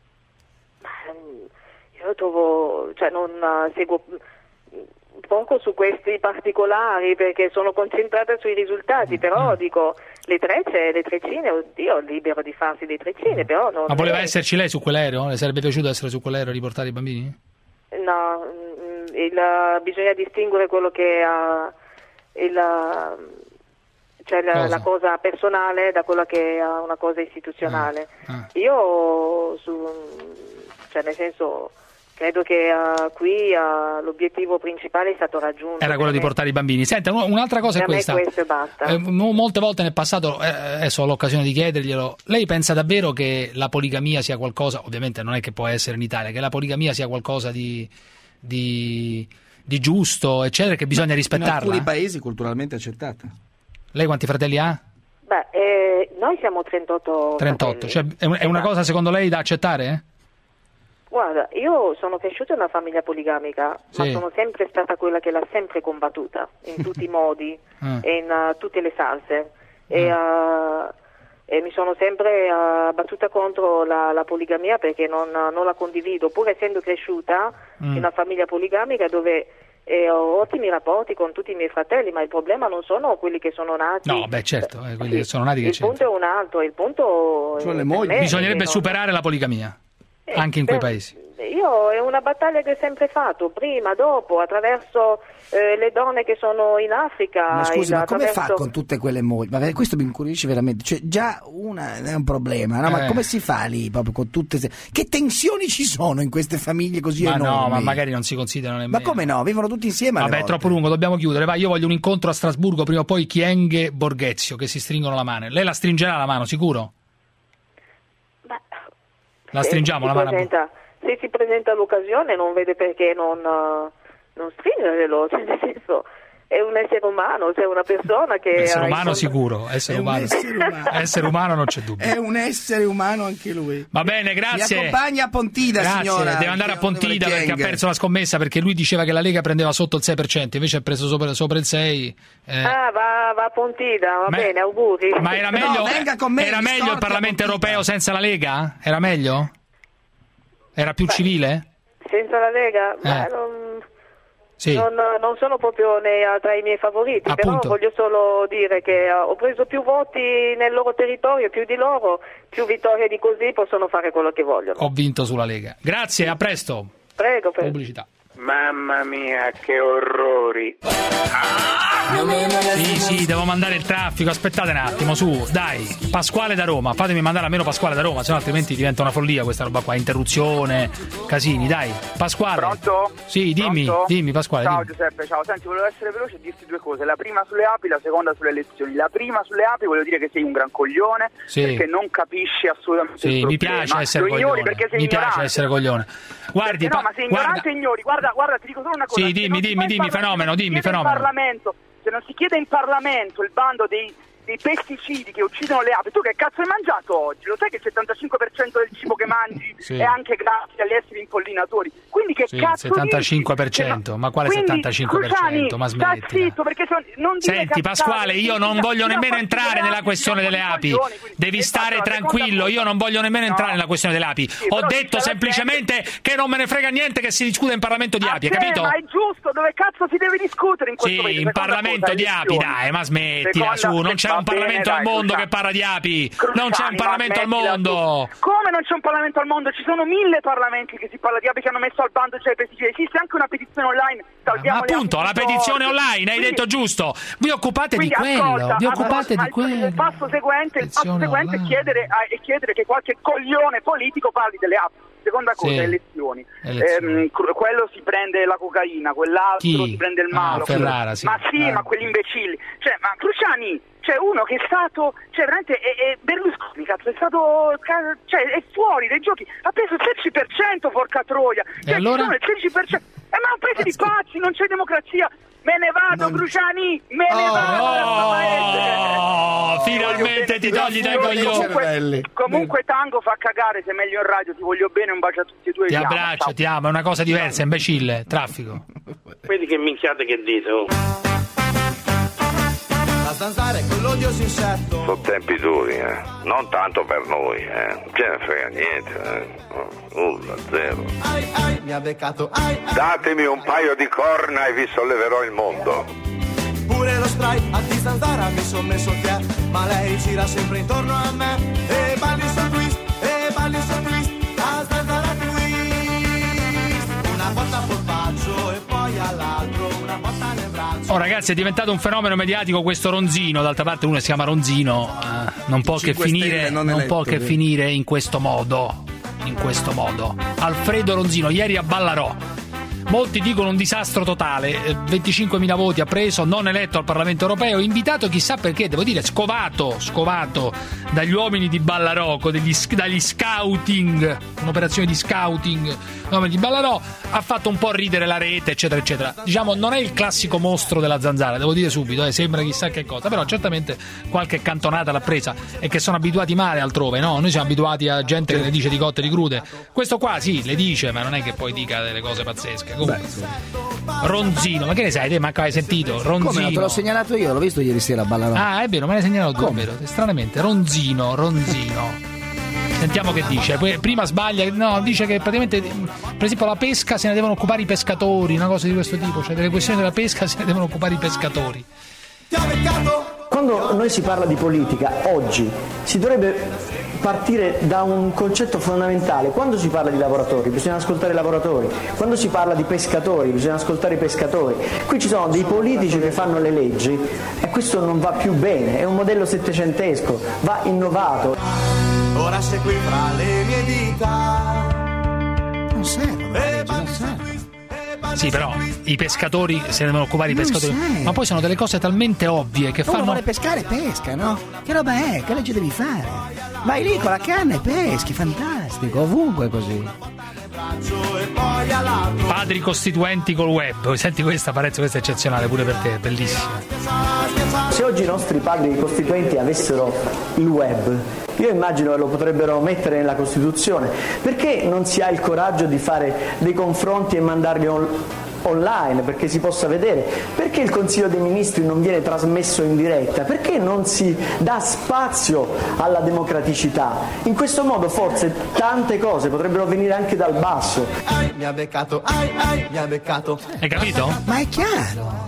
Io trovo, cioè non seguo poco su questi particolari perché sono concentrata sui risultati, però dico le treccine, oddio, libero di farsi le treccine, però non. Ma voleva esserci lei su quell'aereo? Le sarebbe piaciuto essere su quell'aereo e riportare i bambini? No, bisogna distinguere quello che ha la cosa personale da quella che è una cosa istituzionale. Io cioè nel senso credo che qui l'obiettivo principale è stato raggiunto. Era quello di portare i bambini. Senta, un'altra cosa è questa. Questo e basta. Molte volte nel passato, adesso ho l'occasione di chiederglielo, lei pensa davvero che la poligamia sia qualcosa, ovviamente non è che può essere in Italia, che la poligamia sia qualcosa di giusto, eccetera, che bisogna rispettarla? In alcuni paesi culturalmente accettata. Lei quanti fratelli ha? Beh, noi siamo 38. 38, cioè è una cosa secondo lei da accettare? Guarda, io sono cresciuta in una famiglia poligamica, ma sono sempre stata quella che l'ha sempre combattuta, in tutti i modi e in tutte le salse. E mi sono sempre battuta contro la poligamia perché non la condivido, pur essendo cresciuta in una famiglia poligamica dove ho ottimi rapporti con tutti i miei fratelli, ma il problema non sono quelli che sono nati. No, beh certo, quelli che sono nati che c'è. Il punto è un altro, il punto sono le mogli. Bisognerebbe superare la poligamia. Anche in quei paesi. Io è una battaglia che ho sempre fatto, prima, dopo, attraverso le donne che sono in Africa. Ma scusi, ma come fa con tutte quelle mogli? Ma questo mi incuriosisce veramente. Cioè, già una è un problema, no? Ma come si fa lì proprio con tutte? Che tensioni ci sono in queste famiglie così enormi? No, ma magari non si considerano nemmeno. Ma come no? Vivono tutti insieme. Vabbè, è troppo lungo, dobbiamo chiudere. Vai, io voglio un incontro a Strasburgo prima o poi, Chieng e Borghezio, che si stringono la mano. Lei la stringerà la mano, sicuro? La stringiamo la mano? Se si presenta l'occasione non vede perché non stringerlo, cioè nel senso è un essere umano, cioè una persona che essere umano sicuro, essere umano non c'è dubbio. È un essere umano anche lui. Va bene, grazie. Mi accompagna a Pontida, grazie. Signora. Deve andare a Pontida perché ha perso la scommessa, perché lui diceva che la Lega prendeva sotto il 6%, invece ha preso sopra il 6%. Va a Pontida, va bene, auguri. Ma era meglio, venga con me, era meglio il Parlamento europeo senza la Lega? Era meglio? Era più civile? Senza la Lega? Non sono proprio tra i miei favoriti. Appunto. Però voglio solo dire che ho preso più voti nel loro territorio, più di loro, più vittorie di così possono fare quello che vogliono. Ho vinto sulla Lega. Grazie, a presto. Prego. Pubblicità. Mamma mia, che orrori. Sì, devo mandare il traffico, aspettate un attimo, su, dai. Pasquale da Roma, fatemi mandare almeno Pasquale da Roma, sennò altrimenti diventa una follia questa roba qua, interruzione, casini, dai. Pasquale. Pronto? Sì, dimmi, Pronto? dimmi Pasquale. Ciao dimmi. Giuseppe, ciao. Senti, volevo essere veloce e dirti due cose. La prima sulle api, la seconda sulle elezioni. La prima sulle api voglio dire che sei un gran coglione, perché non capisci assolutamente il mi problema. piace essere coglione. Perché sei Mi ignorante. piace essere coglione. Guardi, no, ma sei ignorante e ignori. Guarda, ti dico solo una cosa. Sì, dimmi, fenomeno, dimmi, fenomeno. Se non si chiede in Parlamento il bando dei pesticidi che uccidono le api, tu che cazzo hai mangiato oggi? Lo sai che il 75% del cibo che mangi è anche grazie agli esseri impollinatori? Quindi che cazzo 75%, ma quale 75%? Ma smetti. Zitto, perché non senti Pasquale, io non voglio nemmeno entrare nella questione delle api. Devi stare tranquillo, io non voglio nemmeno entrare nella questione delle api. Ho detto semplicemente che non me ne frega niente che si discuta in Parlamento di api, hai capito? Ma è giusto, dove cazzo si deve discutere in questo paese? Sì, in Parlamento di api, dai, ma smettila su, non c'è un Parlamento al mondo che parla di api, non c'è un Parlamento al mondo. Come non c'è un Parlamento al mondo? Ci sono 1000 parlamenti che si parla di api, che hanno messo al bando i pesticidi. Esiste anche una petizione online. Ma appunto, la petizione online, hai detto giusto. Vi occupate di quello. Vi occupate di quello. Il passo seguente è chiedere che qualche coglione politico parli delle api. Seconda cosa, elezioni. Quello si prende la cocaina, quell'altro si prende il malo. Ferrara, sì. Ma sì, ma quegli imbecilli. Cioè, ma Cruciani, c'è uno che è stato, cioè veramente è Berlusconi, cazzo, è stato, cioè è fuori dai giochi, ha preso il 16%, porca troia. Cioè, allora? Il 16%. Ma un paese di pazzi, non c'è democrazia. Me ne vado, Cruciani, me ne vado. Finalmente ti togli dai coglioni. Comunque Tango fa cagare, sei meglio in radio, ti voglio bene, un bacio a tutti e due. Ti abbraccio, ti amo, è una cosa diversa, imbecille, traffico. Vedi che minchiate che dite, oh. La zanzara è quell'odioso insetto. Sono tempi duri, non tanto per noi, non ce ne frega niente, nulla, zero. Mi ha beccato, Datemi un paio di corna e vi solleverò il mondo. Pure lo spray a di zanzara mi son messo te, ma lei gira sempre intorno a me. E balli sul twist, la zanzara twist. Una volta a polpaccio e poi all'altro, una volta nel braccio. Oh ragazzi, è diventato un fenomeno mediatico questo Ronzino, d'altra parte uno si chiama Ronzino, non può che finire in questo modo. Alfredo Ronzino ieri a Ballarò, molti dicono un disastro totale, 25.000 voti ha preso, non eletto al Parlamento europeo, invitato chissà perché, devo dire scovato dagli uomini di Ballarò, dagli scouting, un'operazione di scouting, uomini di Ballarò, ha fatto un po' ridere la rete, eccetera eccetera. Diciamo non è il classico mostro della zanzara, devo dire subito, sembra chissà che cosa, però certamente qualche cantonata l'ha presa, e che sono abituati male altrove, no? Noi siamo abituati a gente che le dice di cotte e di crude, questo qua sì, le dice, ma non è che poi dica delle cose pazzesche. Ronzino, ma che ne sai te? Manco hai sentito? Ronzino. Come, te l'ho segnalato io, l'ho visto ieri sera a Ballarò. Ah, è vero, me l'hai segnalato tu, è vero. Stranamente, Ronzino. Sentiamo che dice. Prima sbaglia, no, dice che praticamente, per esempio, la pesca se ne devono occupare i pescatori, una cosa di questo tipo, cioè delle questioni della pesca se ne devono occupare i pescatori. Quando noi si parla di politica, oggi, si dovrebbe partire da un concetto fondamentale. Quando si parla di lavoratori bisogna ascoltare i lavoratori, quando si parla di pescatori bisogna ascoltare i pescatori. Qui ci sono dei politici che fanno le leggi e questo non va più bene, è un modello settecentesco, va innovato. Ora sei qui fra le mie dita. Non serve. Sì, però i pescatori se ne devono occupare i pescatori. Ma poi sono delle cose talmente ovvie che fanno. Uno vuole pescare, pesca, no? Che roba è? Che legge devi fare? Vai lì con la canna e peschi, fantastico, ovunque così. Padri costituenti col web. Senti questa, Parenzo, questa è eccezionale pure per te, è bellissima. Se oggi i nostri padri costituenti avessero il web, io immagino che lo potrebbero mettere nella Costituzione. Perché non si ha il coraggio di fare dei confronti e mandarli online perché si possa vedere? Perché il Consiglio dei Ministri non viene trasmesso in diretta? Perché non si dà spazio alla democraticità? In questo modo forse tante cose potrebbero venire anche dal basso. Mi ha beccato, mi ha beccato. Hai capito? Ma è chiaro.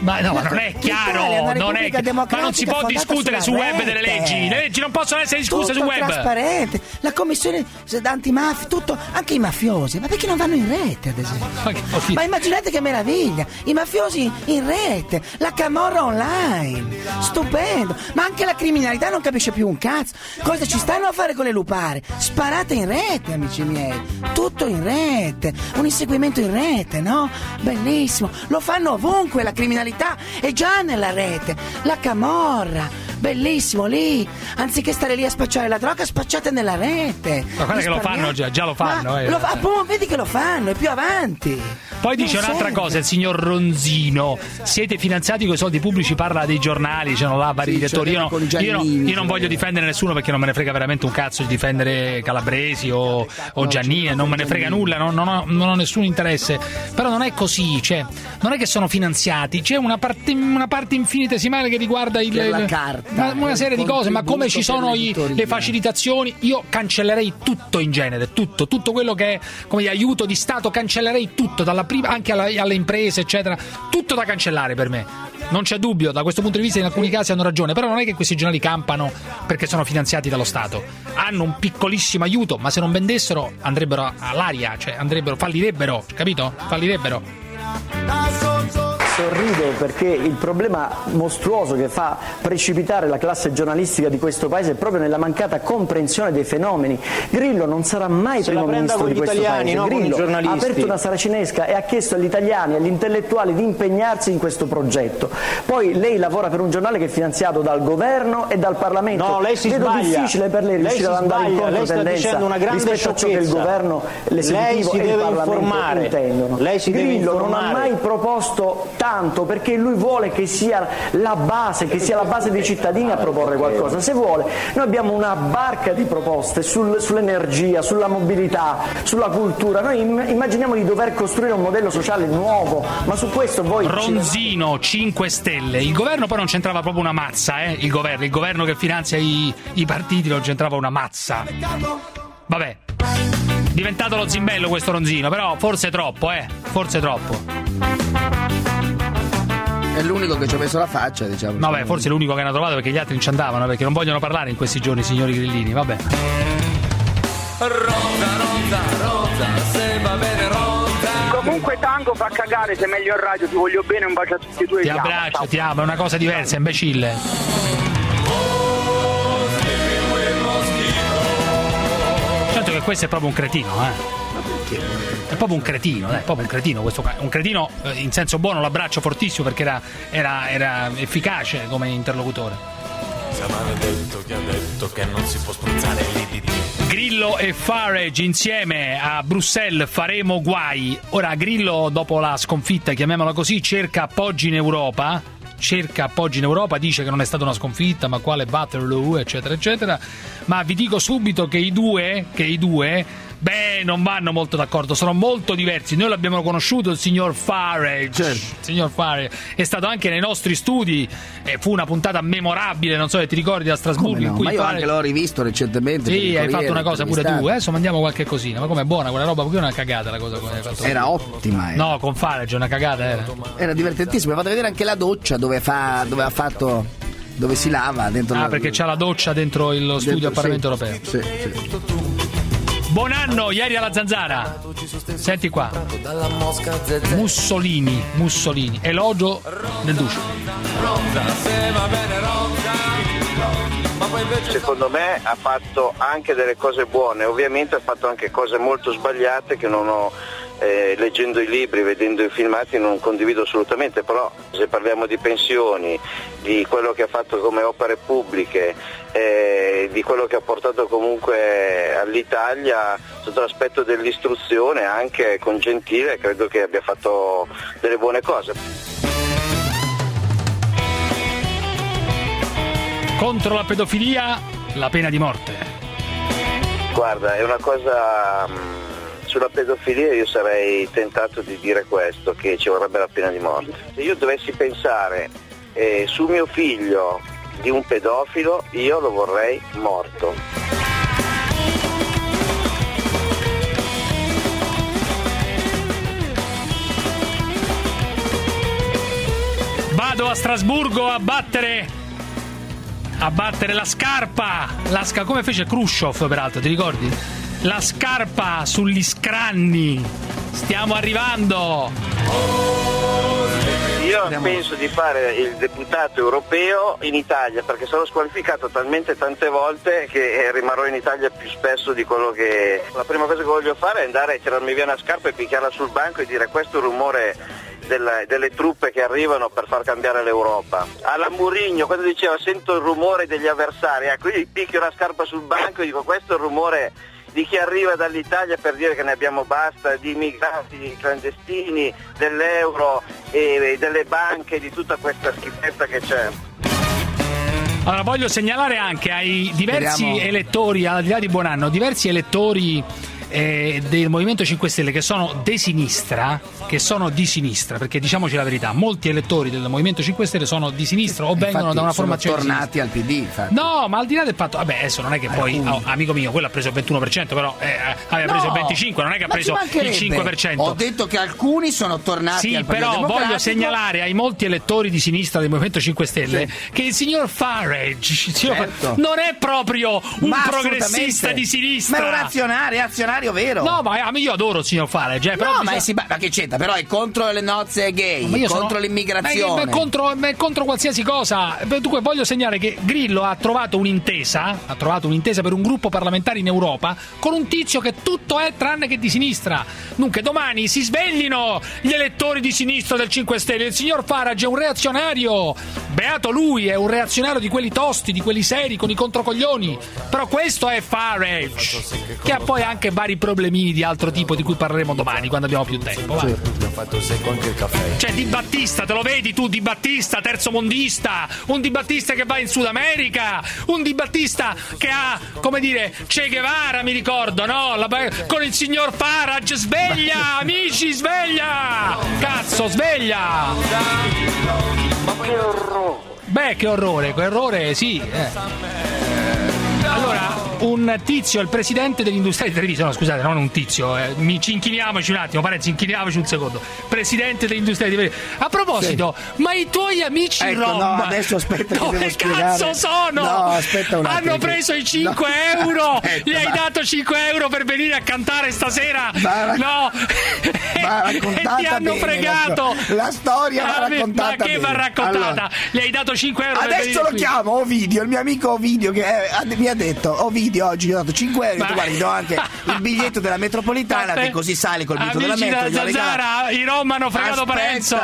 Ma no, non è chiaro, ma non si può discutere sul web delle leggi. Le leggi non possono essere discusse sul web. Trasparente, la commissione antimafia, tutto, anche i mafiosi. Ma perché non vanno in rete, ad esempio? Ma immaginate che meraviglia, i mafiosi in rete, la camorra online, stupendo. Ma anche la criminalità non capisce più un cazzo. Cosa ci stanno a fare con le lupare? Sparate in rete, amici miei, tutto in rete, un inseguimento in rete, no? Bellissimo, lo fanno ovunque, la criminalità è già nella rete, la camorra, bellissimo lì, anziché stare lì a spacciare la droga, spacciate nella rete. Ma guarda che lo fanno già lo fanno. Vedi che lo fanno, è più avanti. Poi dice un'altra cosa il signor Ronzino: siete finanziati con i soldi pubblici, parla dei giornali, c'erano là vari direttori. Io non voglio difendere nessuno, perché non me ne frega veramente un cazzo di difendere Calabresi o Giannini, non me ne frega nulla, non ho nessun interesse. Però non è così, cioè non è che sono finanziati, c'è una parte infinitesimale che riguarda la carta, una serie di cose, ma come ci sono le facilitazioni, io cancellerei tutto in genere, tutto quello che è come aiuto di Stato, cancellerei tutto, dalla prima anche alle imprese eccetera, tutto da cancellare per me. Non c'è dubbio, da questo punto di vista in alcuni casi hanno ragione, però non è che questi giornali campano perché sono finanziati dallo Stato, hanno un piccolissimo aiuto, ma se non vendessero andrebbero all'aria, cioè fallirebbero, capito? Fallirebbero. Sorrido perché il problema mostruoso che fa precipitare la classe giornalistica di questo paese è proprio nella mancata comprensione dei fenomeni. Grillo non sarà mai primo ministro di questo paese. No, Grillo ha aperto una saracinesca e ha chiesto agli italiani, agli intellettuali di impegnarsi in questo progetto. Poi lei lavora per un giornale che è finanziato dal governo e dal Parlamento. No, lei si Vedo sbaglia. difficile per lei riuscire ad andare in controtendenza rispetto a ciò che il governo, l'esecutivo e il Parlamento intendono. Grillo non ha mai proposto tanto perché lui vuole che sia la base dei cittadini a proporre qualcosa. Se vuole, noi abbiamo una barca di proposte sull'energia, sulla mobilità, sulla cultura. Noi immaginiamo di dover costruire un modello sociale nuovo, ma su questo voi... Ronzino, 5 Stelle. Il governo poi non c'entrava proprio una mazza, il governo che finanzia i partiti non c'entrava una mazza. Vabbè, diventato lo zimbello questo Ronzino, però forse troppo, forse troppo. È l'unico che ci ha messo la faccia, diciamo. Vabbè, forse è l'unico che hanno trovato, perché gli altri non ci andavano, perché non vogliono parlare in questi giorni, signori grillini, vabbè. Rosa, se va bene Rosa. Comunque Tango fa cagare, sei meglio in radio, ti voglio bene, un bacio a tutti e due. Ti abbraccio, ti amo, è una cosa diversa, imbecille. Certo che questo è proprio un cretino, È proprio un cretino, questo qua. Un cretino in senso buono, l'abbraccio fortissimo perché era efficace come interlocutore. Sia maledetto che ha detto che non si può spruzzare lì. Grillo e Farage insieme a Bruxelles faremo guai. Ora Grillo, dopo la sconfitta, chiamiamola così, cerca appoggi in Europa, dice che non è stata una sconfitta, ma quale Waterloo, eccetera eccetera. Ma vi dico subito che i due non vanno molto d'accordo, sono molto diversi. Noi l'abbiamo conosciuto il signor Farage, certo. Il signor Farage è stato anche nei nostri studi, fu una puntata memorabile, non so se ti ricordi, a Strasburgo, no? In cui ma io anche l'ho rivisto recentemente. Sì, hai fatto una cosa pure tu, adesso mandiamo qualche cosina. Ma com'è buona quella roba? Perché è una cagata la cosa che hai fatto? Era ottima. No, con Farage una cagata era divertentissima. Mi fate vedere anche la doccia dove si lava dentro. Perché c'ha la doccia dentro lo studio al Parlamento Europeo. Sì. Buon anno, ieri alla Zanzara. Senti qua. Mussolini, elogio del Duce. Secondo me ha fatto anche delle cose buone, ovviamente ha fatto anche cose molto sbagliate che non ho, leggendo i libri, vedendo i filmati, non condivido assolutamente, però se parliamo di pensioni, di quello che ha fatto come opere pubbliche, di quello che ha portato comunque all'Italia sotto l'aspetto dell'istruzione, anche con Gentile, credo che abbia fatto delle buone cose. Contro la pedofilia, la pena di morte. Guarda, è una cosa, sulla pedofilia io sarei tentato di dire questo, che ci vorrebbe la pena di morte. Se io dovessi pensare su mio figlio di un pedofilo, io lo vorrei morto. Vado a Strasburgo a battere la scarpa. Come fece Khrushchev, peraltro, ti ricordi? La scarpa sugli scranni. Stiamo arrivando. Io penso di fare il deputato europeo in Italia, perché sono squalificato talmente tante volte che rimarrò in Italia più spesso di quello che... La prima cosa che voglio fare è andare a tirarmi via una scarpa e picchiarla sul banco e dire: questo è il rumore delle truppe che arrivano per far cambiare l'Europa. Alla Mourinho, quando diceva sento il rumore degli avversari, quindi picchio la scarpa sul banco e dico: questo è il rumore di chi arriva dall'Italia per dire che ne abbiamo basta di immigrati, di clandestini, dell'euro e delle banche, di tutta questa schifezza che c'è. Allora, voglio segnalare anche ai diversi elettori, al di là di Buonanno, diversi elettori del Movimento 5 Stelle che sono di sinistra, perché diciamoci la verità, molti elettori del Movimento 5 Stelle sono di sinistra o vengono da una formazione sono tornati al PD, infatti. No, ma al di là del fatto, adesso non è che poi amico mio, quello ha preso il 21%, però aveva preso il 25%, non è che ha preso il 5%. Ho detto che alcuni sono tornati al Partito Democratico. Voglio segnalare ai molti elettori di sinistra del Movimento 5 Stelle che il signor Farage non è proprio un progressista di sinistra, ma è un reazionario vero. No, ma io adoro il signor Farage, però ma che c'entra? Però è contro le nozze gay, contro l'immigrazione, contro qualsiasi cosa. Dunque voglio segnalare che Grillo ha trovato un'intesa per un gruppo parlamentare in Europa con un tizio che tutto è tranne che di sinistra. Dunque domani si sveglino gli elettori di sinistra del 5 Stelle. Il signor Farage è un reazionario, beato lui, è un reazionario di quelli tosti, di quelli seri, con i controcoglioni. Però questo è Farage, che ha poi anche vari problemini di altro tipo di cui parleremo domani quando abbiamo più tempo. Cioè Di Battista, te lo vedi tu, Di Battista, terzomondista, un Di Battista che va in Sud America, un Di Battista che ha, come dire, Che Guevara, mi ricordo, no? Con il signor Farage. Sveglia, amici, sveglia! Cazzo, sveglia! Ma che orrore! Beh, che orrore, sì. Allora, un tizio, il presidente degli industriali di televisione, no, scusate, non un tizio, ci inchiniamoci un attimo, Parenzi, inchiniamoci un secondo. Presidente degli industriali di televisione. A proposito, ma i tuoi amici rom, no, adesso aspetta, dove cazzo sono? No, aspetta un attimo. Hanno preso i 5 euro, gli hai dato 5 euro per venire a cantare stasera? No, e ti hanno fregato. La storia va raccontata. Ma che va raccontata? Allora, gli hai dato 5 euro adesso lo chiamo Ovidio, il mio amico Ovidio, che mi ha detto: Ovidio, oggi gli ho dato 5 euro. Guarda, gli do anche il biglietto della metropolitana, che così sali col biglietto della metro. Amici della Zanzara, i rom hanno fregato Parenzo.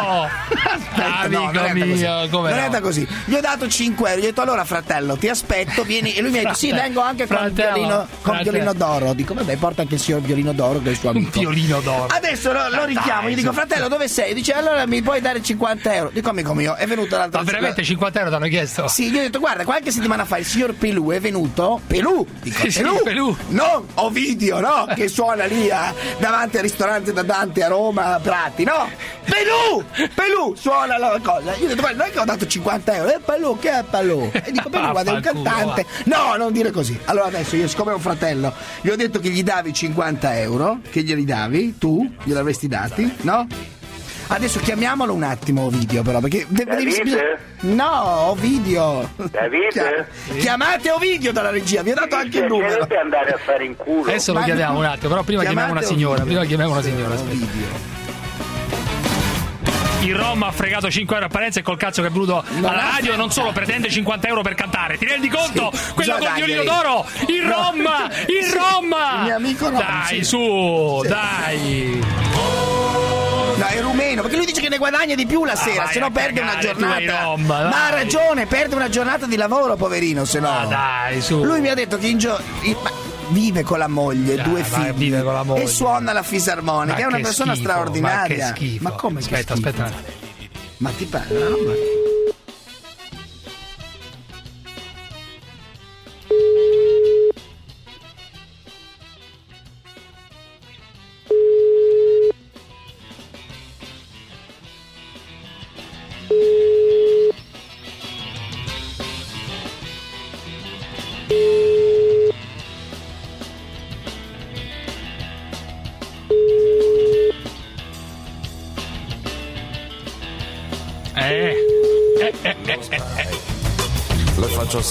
Non è andata così. Gli ho dato 5 euro. Gli ho detto: allora, fratello, ti aspetto, vieni. E lui mi ha detto: sì, vengo anche con il violino d'oro. Dico: vabbè, porta anche il signor violino d'oro, che è il suo amico. Un violino d'oro. Adesso lo richiamo, gli dico: fratello, dove sei? Dice: allora mi puoi dare 50 euro. Dico: amico mio, è venuto l'altro. Ma veramente 50 euro ti hanno chiesto? Sì, gli ho detto: guarda, qualche settimana fa il signor Pelù è venuto. Pelù? Dico: Pelù. Non Ovidio, no? Che suona lì davanti al ristorante da Dante a Roma, Prati, no? Pelù suona la cosa. Io ho detto: guarda, non è che ho dato 50 euro, Pelù, che è Pelù? E dico: Pelù, guarda, è un cantante. No, non dire così. Allora adesso io, siccome è un fratello, gli ho detto che gli davi 50 euro, che glieli davi, tu gliel'avresti dati, no? Adesso chiamiamolo un attimo Ovidio, però, perché no, Ovidio. Chiamate Ovidio dalla regia, vi ho dato anche il numero. Deve andare a fare in culo. Adesso lo chiamiamo un attimo, però prima chiamiamo una signora. Aspetta. Il Rom ha fregato 5 euro a Parenzo e col cazzo che è venuto alla radio, non solo pretende 50 euro per cantare. Ti rendi conto? Sì, quello col violino d'oro, il Rom! Il mio amico Rom. Dai, su, dai. No, è rumeno, perché lui dice che ne guadagna di più la sera, se no perde una giornata. Ma ha ragione, perde una giornata di lavoro, poverino, se no. Dai, su. Lui mi ha detto che vive con la moglie, 2 figli, vive con la moglie. E suona la fisarmonica, è una persona straordinaria. Ma che schifo. Ma come aspetta. Ma ti parla?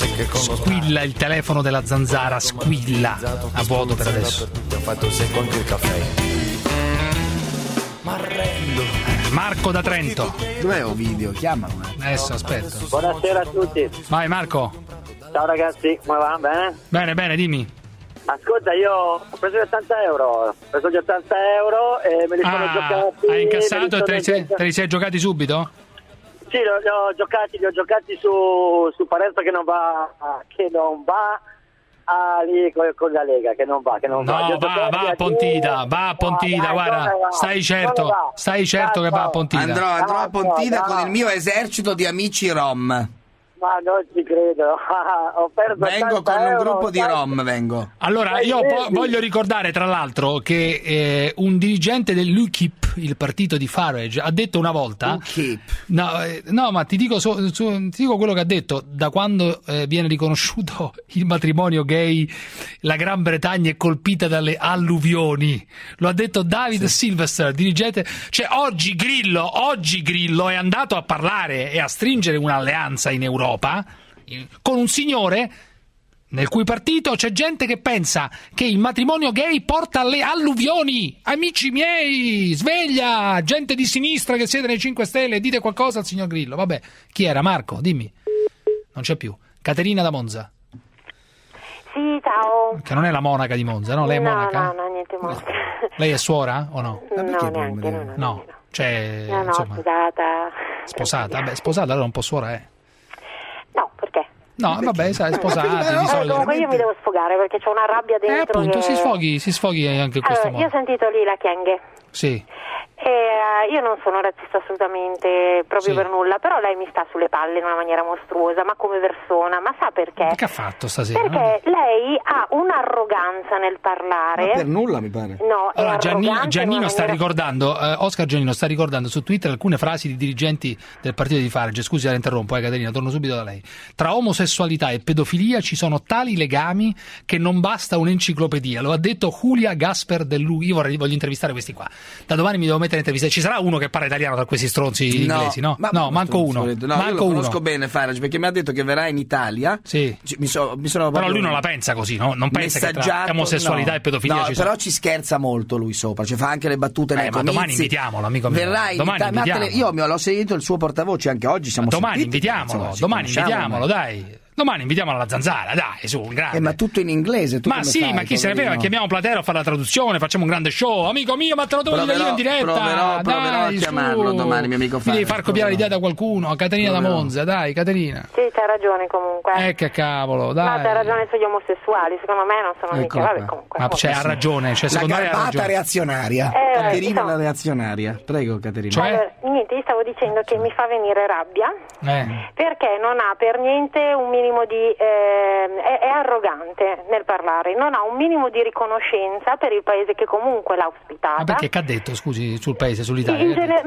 Squilla il telefono della Zanzara, squilla. A vuoto per adesso. Ho fatto secco anche il caffè. Marco da Trento. Dov'è Ovidio? Chiamalo. Adesso aspetta. Buonasera a tutti. Vai Marco. Ciao ragazzi, come va? Bene? Bene, dimmi. Ascolta, io ho preso gli 80 euro. Ho preso gli 80 euro e me li sono giocati. Hai incassato e te li sei giocati subito? Sì, li ho giocati su Parenzo che non va lì con la Lega, che non va. No, va a Pontida, guarda, stai certo che va a Pontida. Andrò a Pontida con il mio esercito di amici rom. Ma non ci credo. Ho perso vengo con un gruppo di rom, vengo. Allora, io voglio ricordare tra l'altro che un dirigente dell'UKIP, il partito di Farage, ha detto una volta no, ma ti dico quello che ha detto. Da quando viene riconosciuto il matrimonio gay, la Gran Bretagna è colpita dalle alluvioni. Lo ha detto David Sylvester, dirigente. Cioè oggi Grillo è andato a parlare e a stringere un'alleanza in Europa con un signore nel cui partito c'è gente che pensa che il matrimonio gay porta alle alluvioni. Amici miei, sveglia, gente di sinistra che siete nei 5 Stelle, dite qualcosa al signor Grillo. Vabbè, chi era? Marco, dimmi. Non c'è più. Caterina da Monza. Sì, ciao. Che non è la monaca di Monza, no? Lei è monaca? No, niente monaca. Lei è suora o no? No, neanche, no. Cioè, no, insomma, sposata. Vabbè, sposata allora un po' suora è. No, perché? No, vabbè, sai, sposati di solito. Comunque io mi devo sfogare perché c'ho una rabbia dentro. Appunto, che... si sfoghi anche in questo modo. Io ho sentito lì la Kyenge. Sì. E io non sono razzista assolutamente, proprio per nulla, però lei mi sta sulle palle in una maniera mostruosa, ma come persona, ma sa perché? Che ha fatto stasera? Perché lei ha un'arroganza nel parlare. Ma per nulla mi pare. No, allora, Giannino sta ricordando, Oscar Giannino sta ricordando su Twitter alcune frasi di dirigenti del partito di Farage. Scusi, la interrompo, Caterina, torno subito da lei. Tra omosessualità e pedofilia ci sono tali legami che non basta un'enciclopedia. Lo ha detto Julia Gasper dell'U. Io voglio intervistare questi qua. Da domani mi devo mettere in intervista. Ci sarà uno che parla italiano tra questi stronzi inglesi, no? No, manco uno. No, io lo conosco bene Farage perché mi ha detto che verrà in Italia. Sì. Però lui non la pensa così, no? Non pensa che tra omosessualità e pedofilia ci però ci scherza molto lui sopra, cioè fa anche le battute nei comizi. Ma domani invitiamolo, amico mio. Verrà in Italia. Io l'ho sentito il suo portavoce anche oggi, siamo domani invitiamolo, dai. Domani invitiamo alla Zanzara, dai, su, un grande. Ma tutto in inglese, tu ma sì, fai, ma chi se ne frega, chiamiamo Platero a fare la traduzione, facciamo un grande show. Amico mio, ma te lo devo dire io in diretta. Proverò a chiamarlo domani, mio amico Fabio. Mi devi far copiare l'idea da qualcuno, Caterina da Monza, dai, Caterina. Sì, c'hai ragione comunque. Che cavolo, dai. Ma c'hai ragione sugli omosessuali, secondo me non sono mica, vabbè, comunque. Ma ha ragione, cioè secondo me ha ragione. La reazionaria. Caterina la reazionaria. Prego, Caterina. Cioè? Allora, niente, io stavo dicendo che mi fa venire rabbia perché non ha per niente un minimo di è arrogante nel parlare, non ha un minimo di riconoscenza per il paese che comunque l'ha ospitata. Ma perché che ha detto, scusi, sul paese, sull'Italia?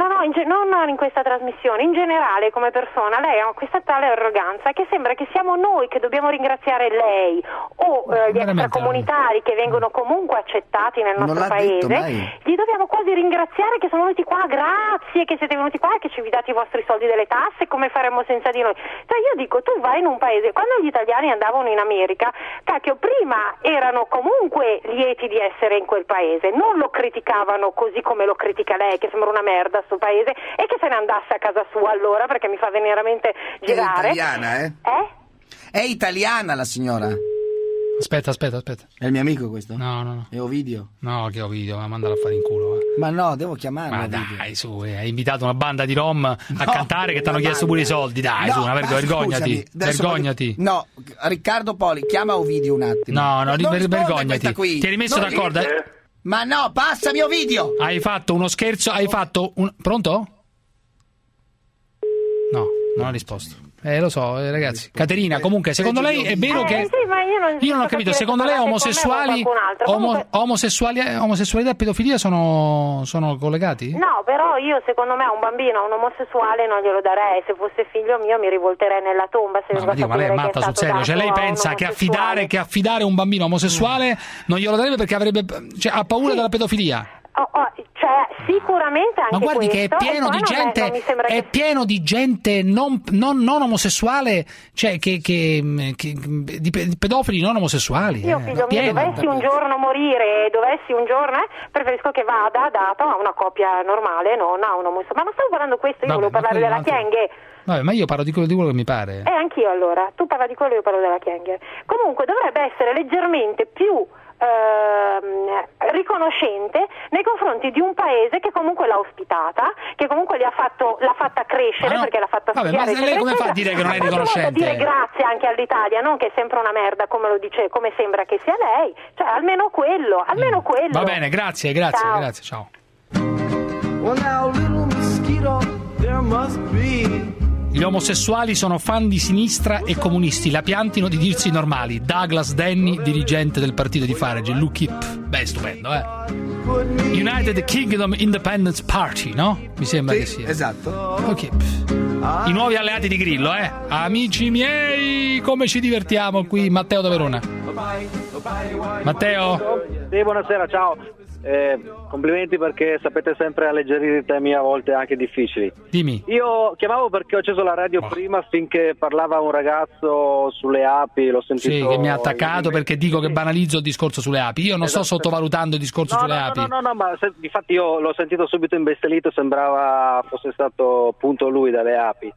Non in questa trasmissione, in generale come persona lei ha questa tale arroganza che sembra che siamo noi che dobbiamo ringraziare lei o gli extracomunitari che vengono comunque accettati nel nostro paese, li dobbiamo quasi ringraziare che sono venuti qua, grazie che siete venuti qua e che ci date i vostri soldi delle tasse, come faremmo senza di noi? Cioè io dico, tu vai in un paese, quando gli italiani andavano in America, cacchio, prima erano comunque lieti di essere in quel paese, non lo criticavano così come lo critica lei, che sembra una merda sto paese, e che se ne andasse a casa sua allora, perché mi fa veramente girare. È italiana, È italiana la signora. Aspetta. È il mio amico questo? No. È Ovidio? No, che Ovidio, ma mandala a fare in culo. Ma no, devo chiamarlo. Ma dai, su, hai invitato una banda di rom a cantare che ti hanno chiesto pure i soldi. Dai, su, vergognati. Vergognati. No, Riccardo Poli, chiama Ovidio un attimo. No, vergognati. Ti hai rimesso d'accordo? Ma no, passami Ovidio! Hai fatto uno scherzo, Pronto? No, non ha risposto. Lo so, ragazzi. Caterina, comunque, secondo lei è vero che... Sì, ma io non ho capito, secondo lei omosessualità e pedofilia sono collegati? No, però io secondo me a un bambino, a un omosessuale non glielo darei, se fosse figlio mio mi rivolterei nella tomba. Ma lei è matta sul serio, cioè lei pensa che affidare un bambino omosessuale non glielo darebbe perché ha paura della pedofilia? Cioè, sicuramente anche ma guardi questo, che è pieno di gente, pieno di gente non omosessuale, cioè di pedofili non omosessuali. Io, figlio mio, dovessi un giorno morire, preferisco che vada dato a una coppia normale, non a un omosessuale. Ma non stavo parlando questo, io volevo parlare della Kyenge. Vabbè, ma io parlo di quello che mi pare. Anch'io allora. Tu parla di quello, io parlo della Kyenge. Comunque dovrebbe essere leggermente più riconoscente nei confronti di un paese che comunque l'ha ospitata, che comunque l'ha fatta crescere, perché l'ha fatta studiare. Ma lei come fa a dire che non è riconoscente? Dire grazie anche all'Italia, non che è sempre una merda come lo dice, come sembra che sia lei, cioè almeno quello. Va bene, grazie, ciao. Well, now, little mosquito, there must be. Gli omosessuali sono fan di sinistra e comunisti, la piantino di dirsi normali. Douglas Denny, dirigente del partito di Farage, l'UKIP. Beh, stupendo, United Kingdom Independence Party, no? Mi sembra che sia. Esatto. UKIP. I nuovi alleati di Grillo, Amici miei, come ci divertiamo qui. Matteo da Verona. Matteo? Sì, buonasera, ciao. Complimenti perché sapete sempre alleggerire i temi a volte anche difficili. Dimmi. Io chiamavo perché ho acceso la radio prima finché parlava un ragazzo sulle api, l'ho sentito. Sì, che mi ha attaccato perché dico che banalizzo il discorso sulle api. Io non sto sottovalutando il discorso sulle api. No, ma infatti io l'ho sentito subito imbestialito, sembrava fosse stato appunto lui dalle api.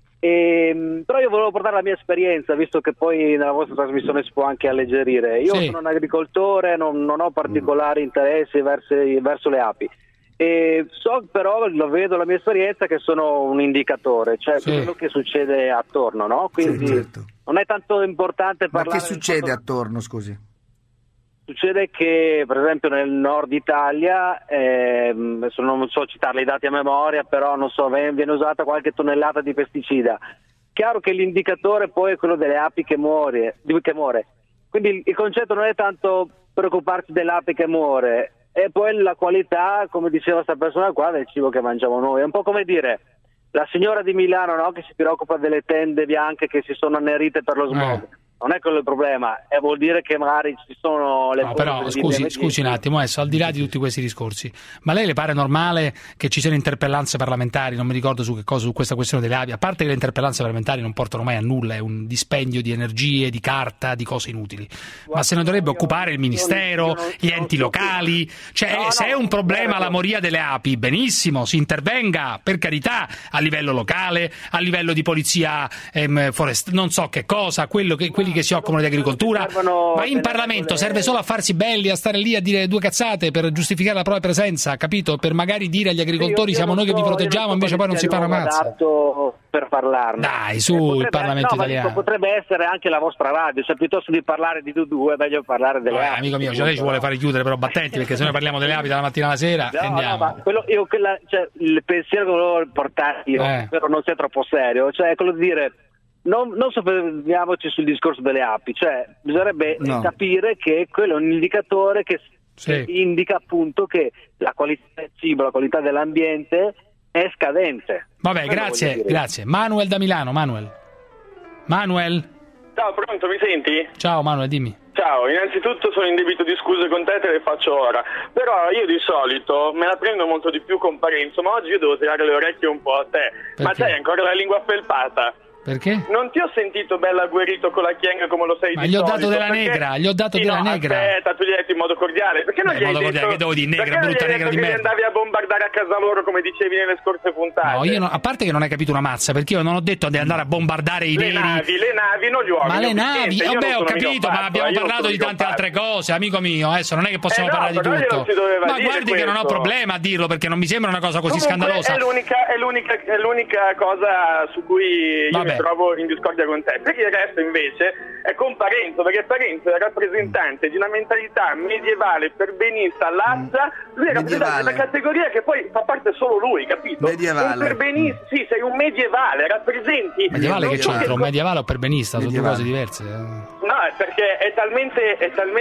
Però io volevo portare la mia esperienza, visto che poi nella vostra trasmissione si può anche alleggerire. Io sono un agricoltore, non ho particolari interessi verso le api, e so però, lo vedo la mia esperienza, che sono un indicatore, cioè quello che succede attorno, no? Quindi non è tanto importante parlare. Ma che succede attorno, scusi? Succede che, per esempio, nel nord Italia, non so citarle i dati a memoria, però non so, viene usata qualche tonnellata di pesticida. Chiaro che l'indicatore poi è quello delle api che muore. Quindi il concetto non è tanto preoccuparsi dell'ape che muore, è poi la qualità, come diceva questa persona qua, del cibo che mangiamo noi. È un po' come dire la signora di Milano, no, che si preoccupa delle tende bianche che si sono annerite per lo smog. Non è quello il problema, vuol dire che magari ci sono le però scusi un attimo, adesso, al di là di tutti questi discorsi, ma lei le pare normale che ci siano interpellanze parlamentari? Non mi ricordo su che cosa, su questa questione delle api, a parte che le interpellanze parlamentari non portano mai a nulla, è un dispendio di energie, di carta, di cose inutili. Ma se ne dovrebbe occupare il ministero, gli enti locali, cioè se è un problema la moria delle api, benissimo, si intervenga, per carità, a livello locale, a livello di polizia forestale, non so che cosa, quelli che si occupano di agricoltura, ma in Parlamento serve solo a farsi belli, a stare lì a dire due cazzate per giustificare la propria presenza, capito? Per magari dire agli agricoltori siamo noi che vi proteggiamo, invece poi non si fa una mazza. Per parlarne. Dai, il Parlamento italiano. Potrebbe essere anche la vostra radio, cioè piuttosto di parlare di due è meglio parlare delle api. Amico mio, lei ci vuole fare chiudere però battenti, perché se noi parliamo delle api dalla mattina alla sera andiamo. Il pensiero che volevo portare io, però non sia troppo serio, cioè è quello di dire non soffermiamoci sul discorso delle api, cioè bisognerebbe capire che quello è un indicatore che indica appunto che la qualità del cibo, la qualità dell'ambiente è scadente. Vabbè, grazie. Manuel da Milano, Manuel. Ciao, pronto, mi senti? Ciao Manuel, dimmi. Ciao, innanzitutto sono in debito di scuse con te le faccio ora, però io di solito me la prendo molto di più con Parenzo, ma oggi io devo tirare le orecchie un po' a te. Perché? Ma c'hai ancora la lingua felpata? Perché? Non ti ho sentito bella agguerrito con la Chienga come lo sei ma di gli ho solito, dato della negra, Aspetta, tu gli hai detto in modo cordiale. Perché non gli hai detto che devo dire negra, brutta negra di merda? Andavi a bombardare a casa loro come dicevi nelle scorse puntate. No, io a parte che non hai capito una mazza, perché io non ho detto di andare a bombardare i neri. Le navi, non gli uomini. Ma le navi, ho capito, ma abbiamo parlato di tante altre cose, amico mio, adesso non è che possiamo parlare di tutto. Ma guardi che non ho problema a dirlo, perché non mi sembra una cosa così scandalosa. È l'unica cosa su cui io mi trovo in discordia con te, perché il resto invece è con Parenzo, perché Parenzo è rappresentante di una mentalità medievale perbenista lazza, lui è rappresentante di una categoria che poi fa parte solo lui, capito? Medievale. Sì, sei un medievale, rappresenti. Medievale che c'entra? Un medievale o perbenista? Sono due cose diverse. No, perché è talmente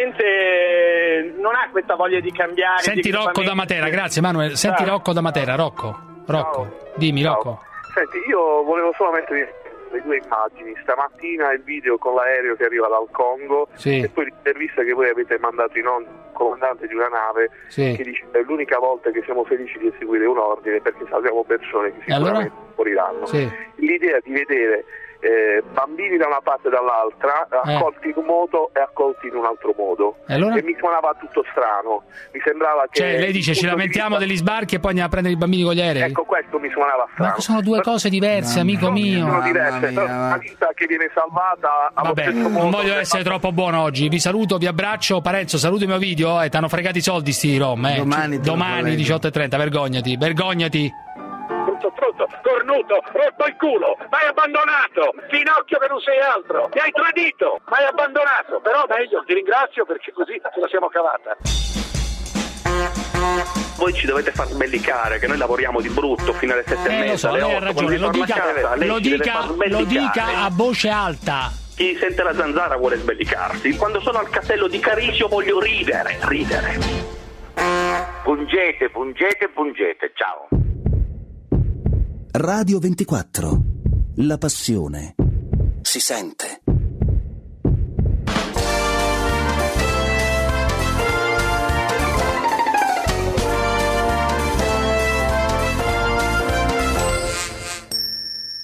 non ha questa voglia di cambiare. Senti Rocco da Matera, grazie Manuel. Senti Rocco da Matera, Rocco, dimmi Rocco. Senti, io volevo solamente dire le due immagini, stamattina il video con l'aereo che arriva dal Congo e poi l'intervista che voi avete mandato in onda, comandante di una nave che dice che è l'unica volta che siamo felici di eseguire un ordine perché salviamo persone che sicuramente moriranno. L'idea di vedere bambini da una parte e dall'altra accolti in un modo e accolti in un altro modo, e mi suonava tutto strano, mi sembrava che lei dice ci lamentiamo degli sbarchi e poi andiamo a prendere i bambini con gli aerei. Ecco, questo mi suonava strano. Ma sono due cose diverse, amico mio. Sono diverse, una vita che viene salvata allo stesso modo. Non voglio essere troppo buono oggi, vi saluto, vi abbraccio. Parenzo, saluto il mio video e ti hanno fregato i soldi sti rom, domani 18:30, vergognati. Pronto, cornuto, rotto il culo, m'hai abbandonato, finocchio che non sei altro, mi hai tradito, m'hai abbandonato, però meglio, ti ringrazio perché così ce la siamo cavata. Voi ci dovete far sbellicare che noi lavoriamo di brutto fino alle 7:30, lo so, alle 8, lei ha ragione, lo dica a voce alta. Chi sente la zanzara vuole sbellicarsi, quando sono al castello di Carisio voglio ridere. Pungete, ciao. Radio 24. La passione si sente.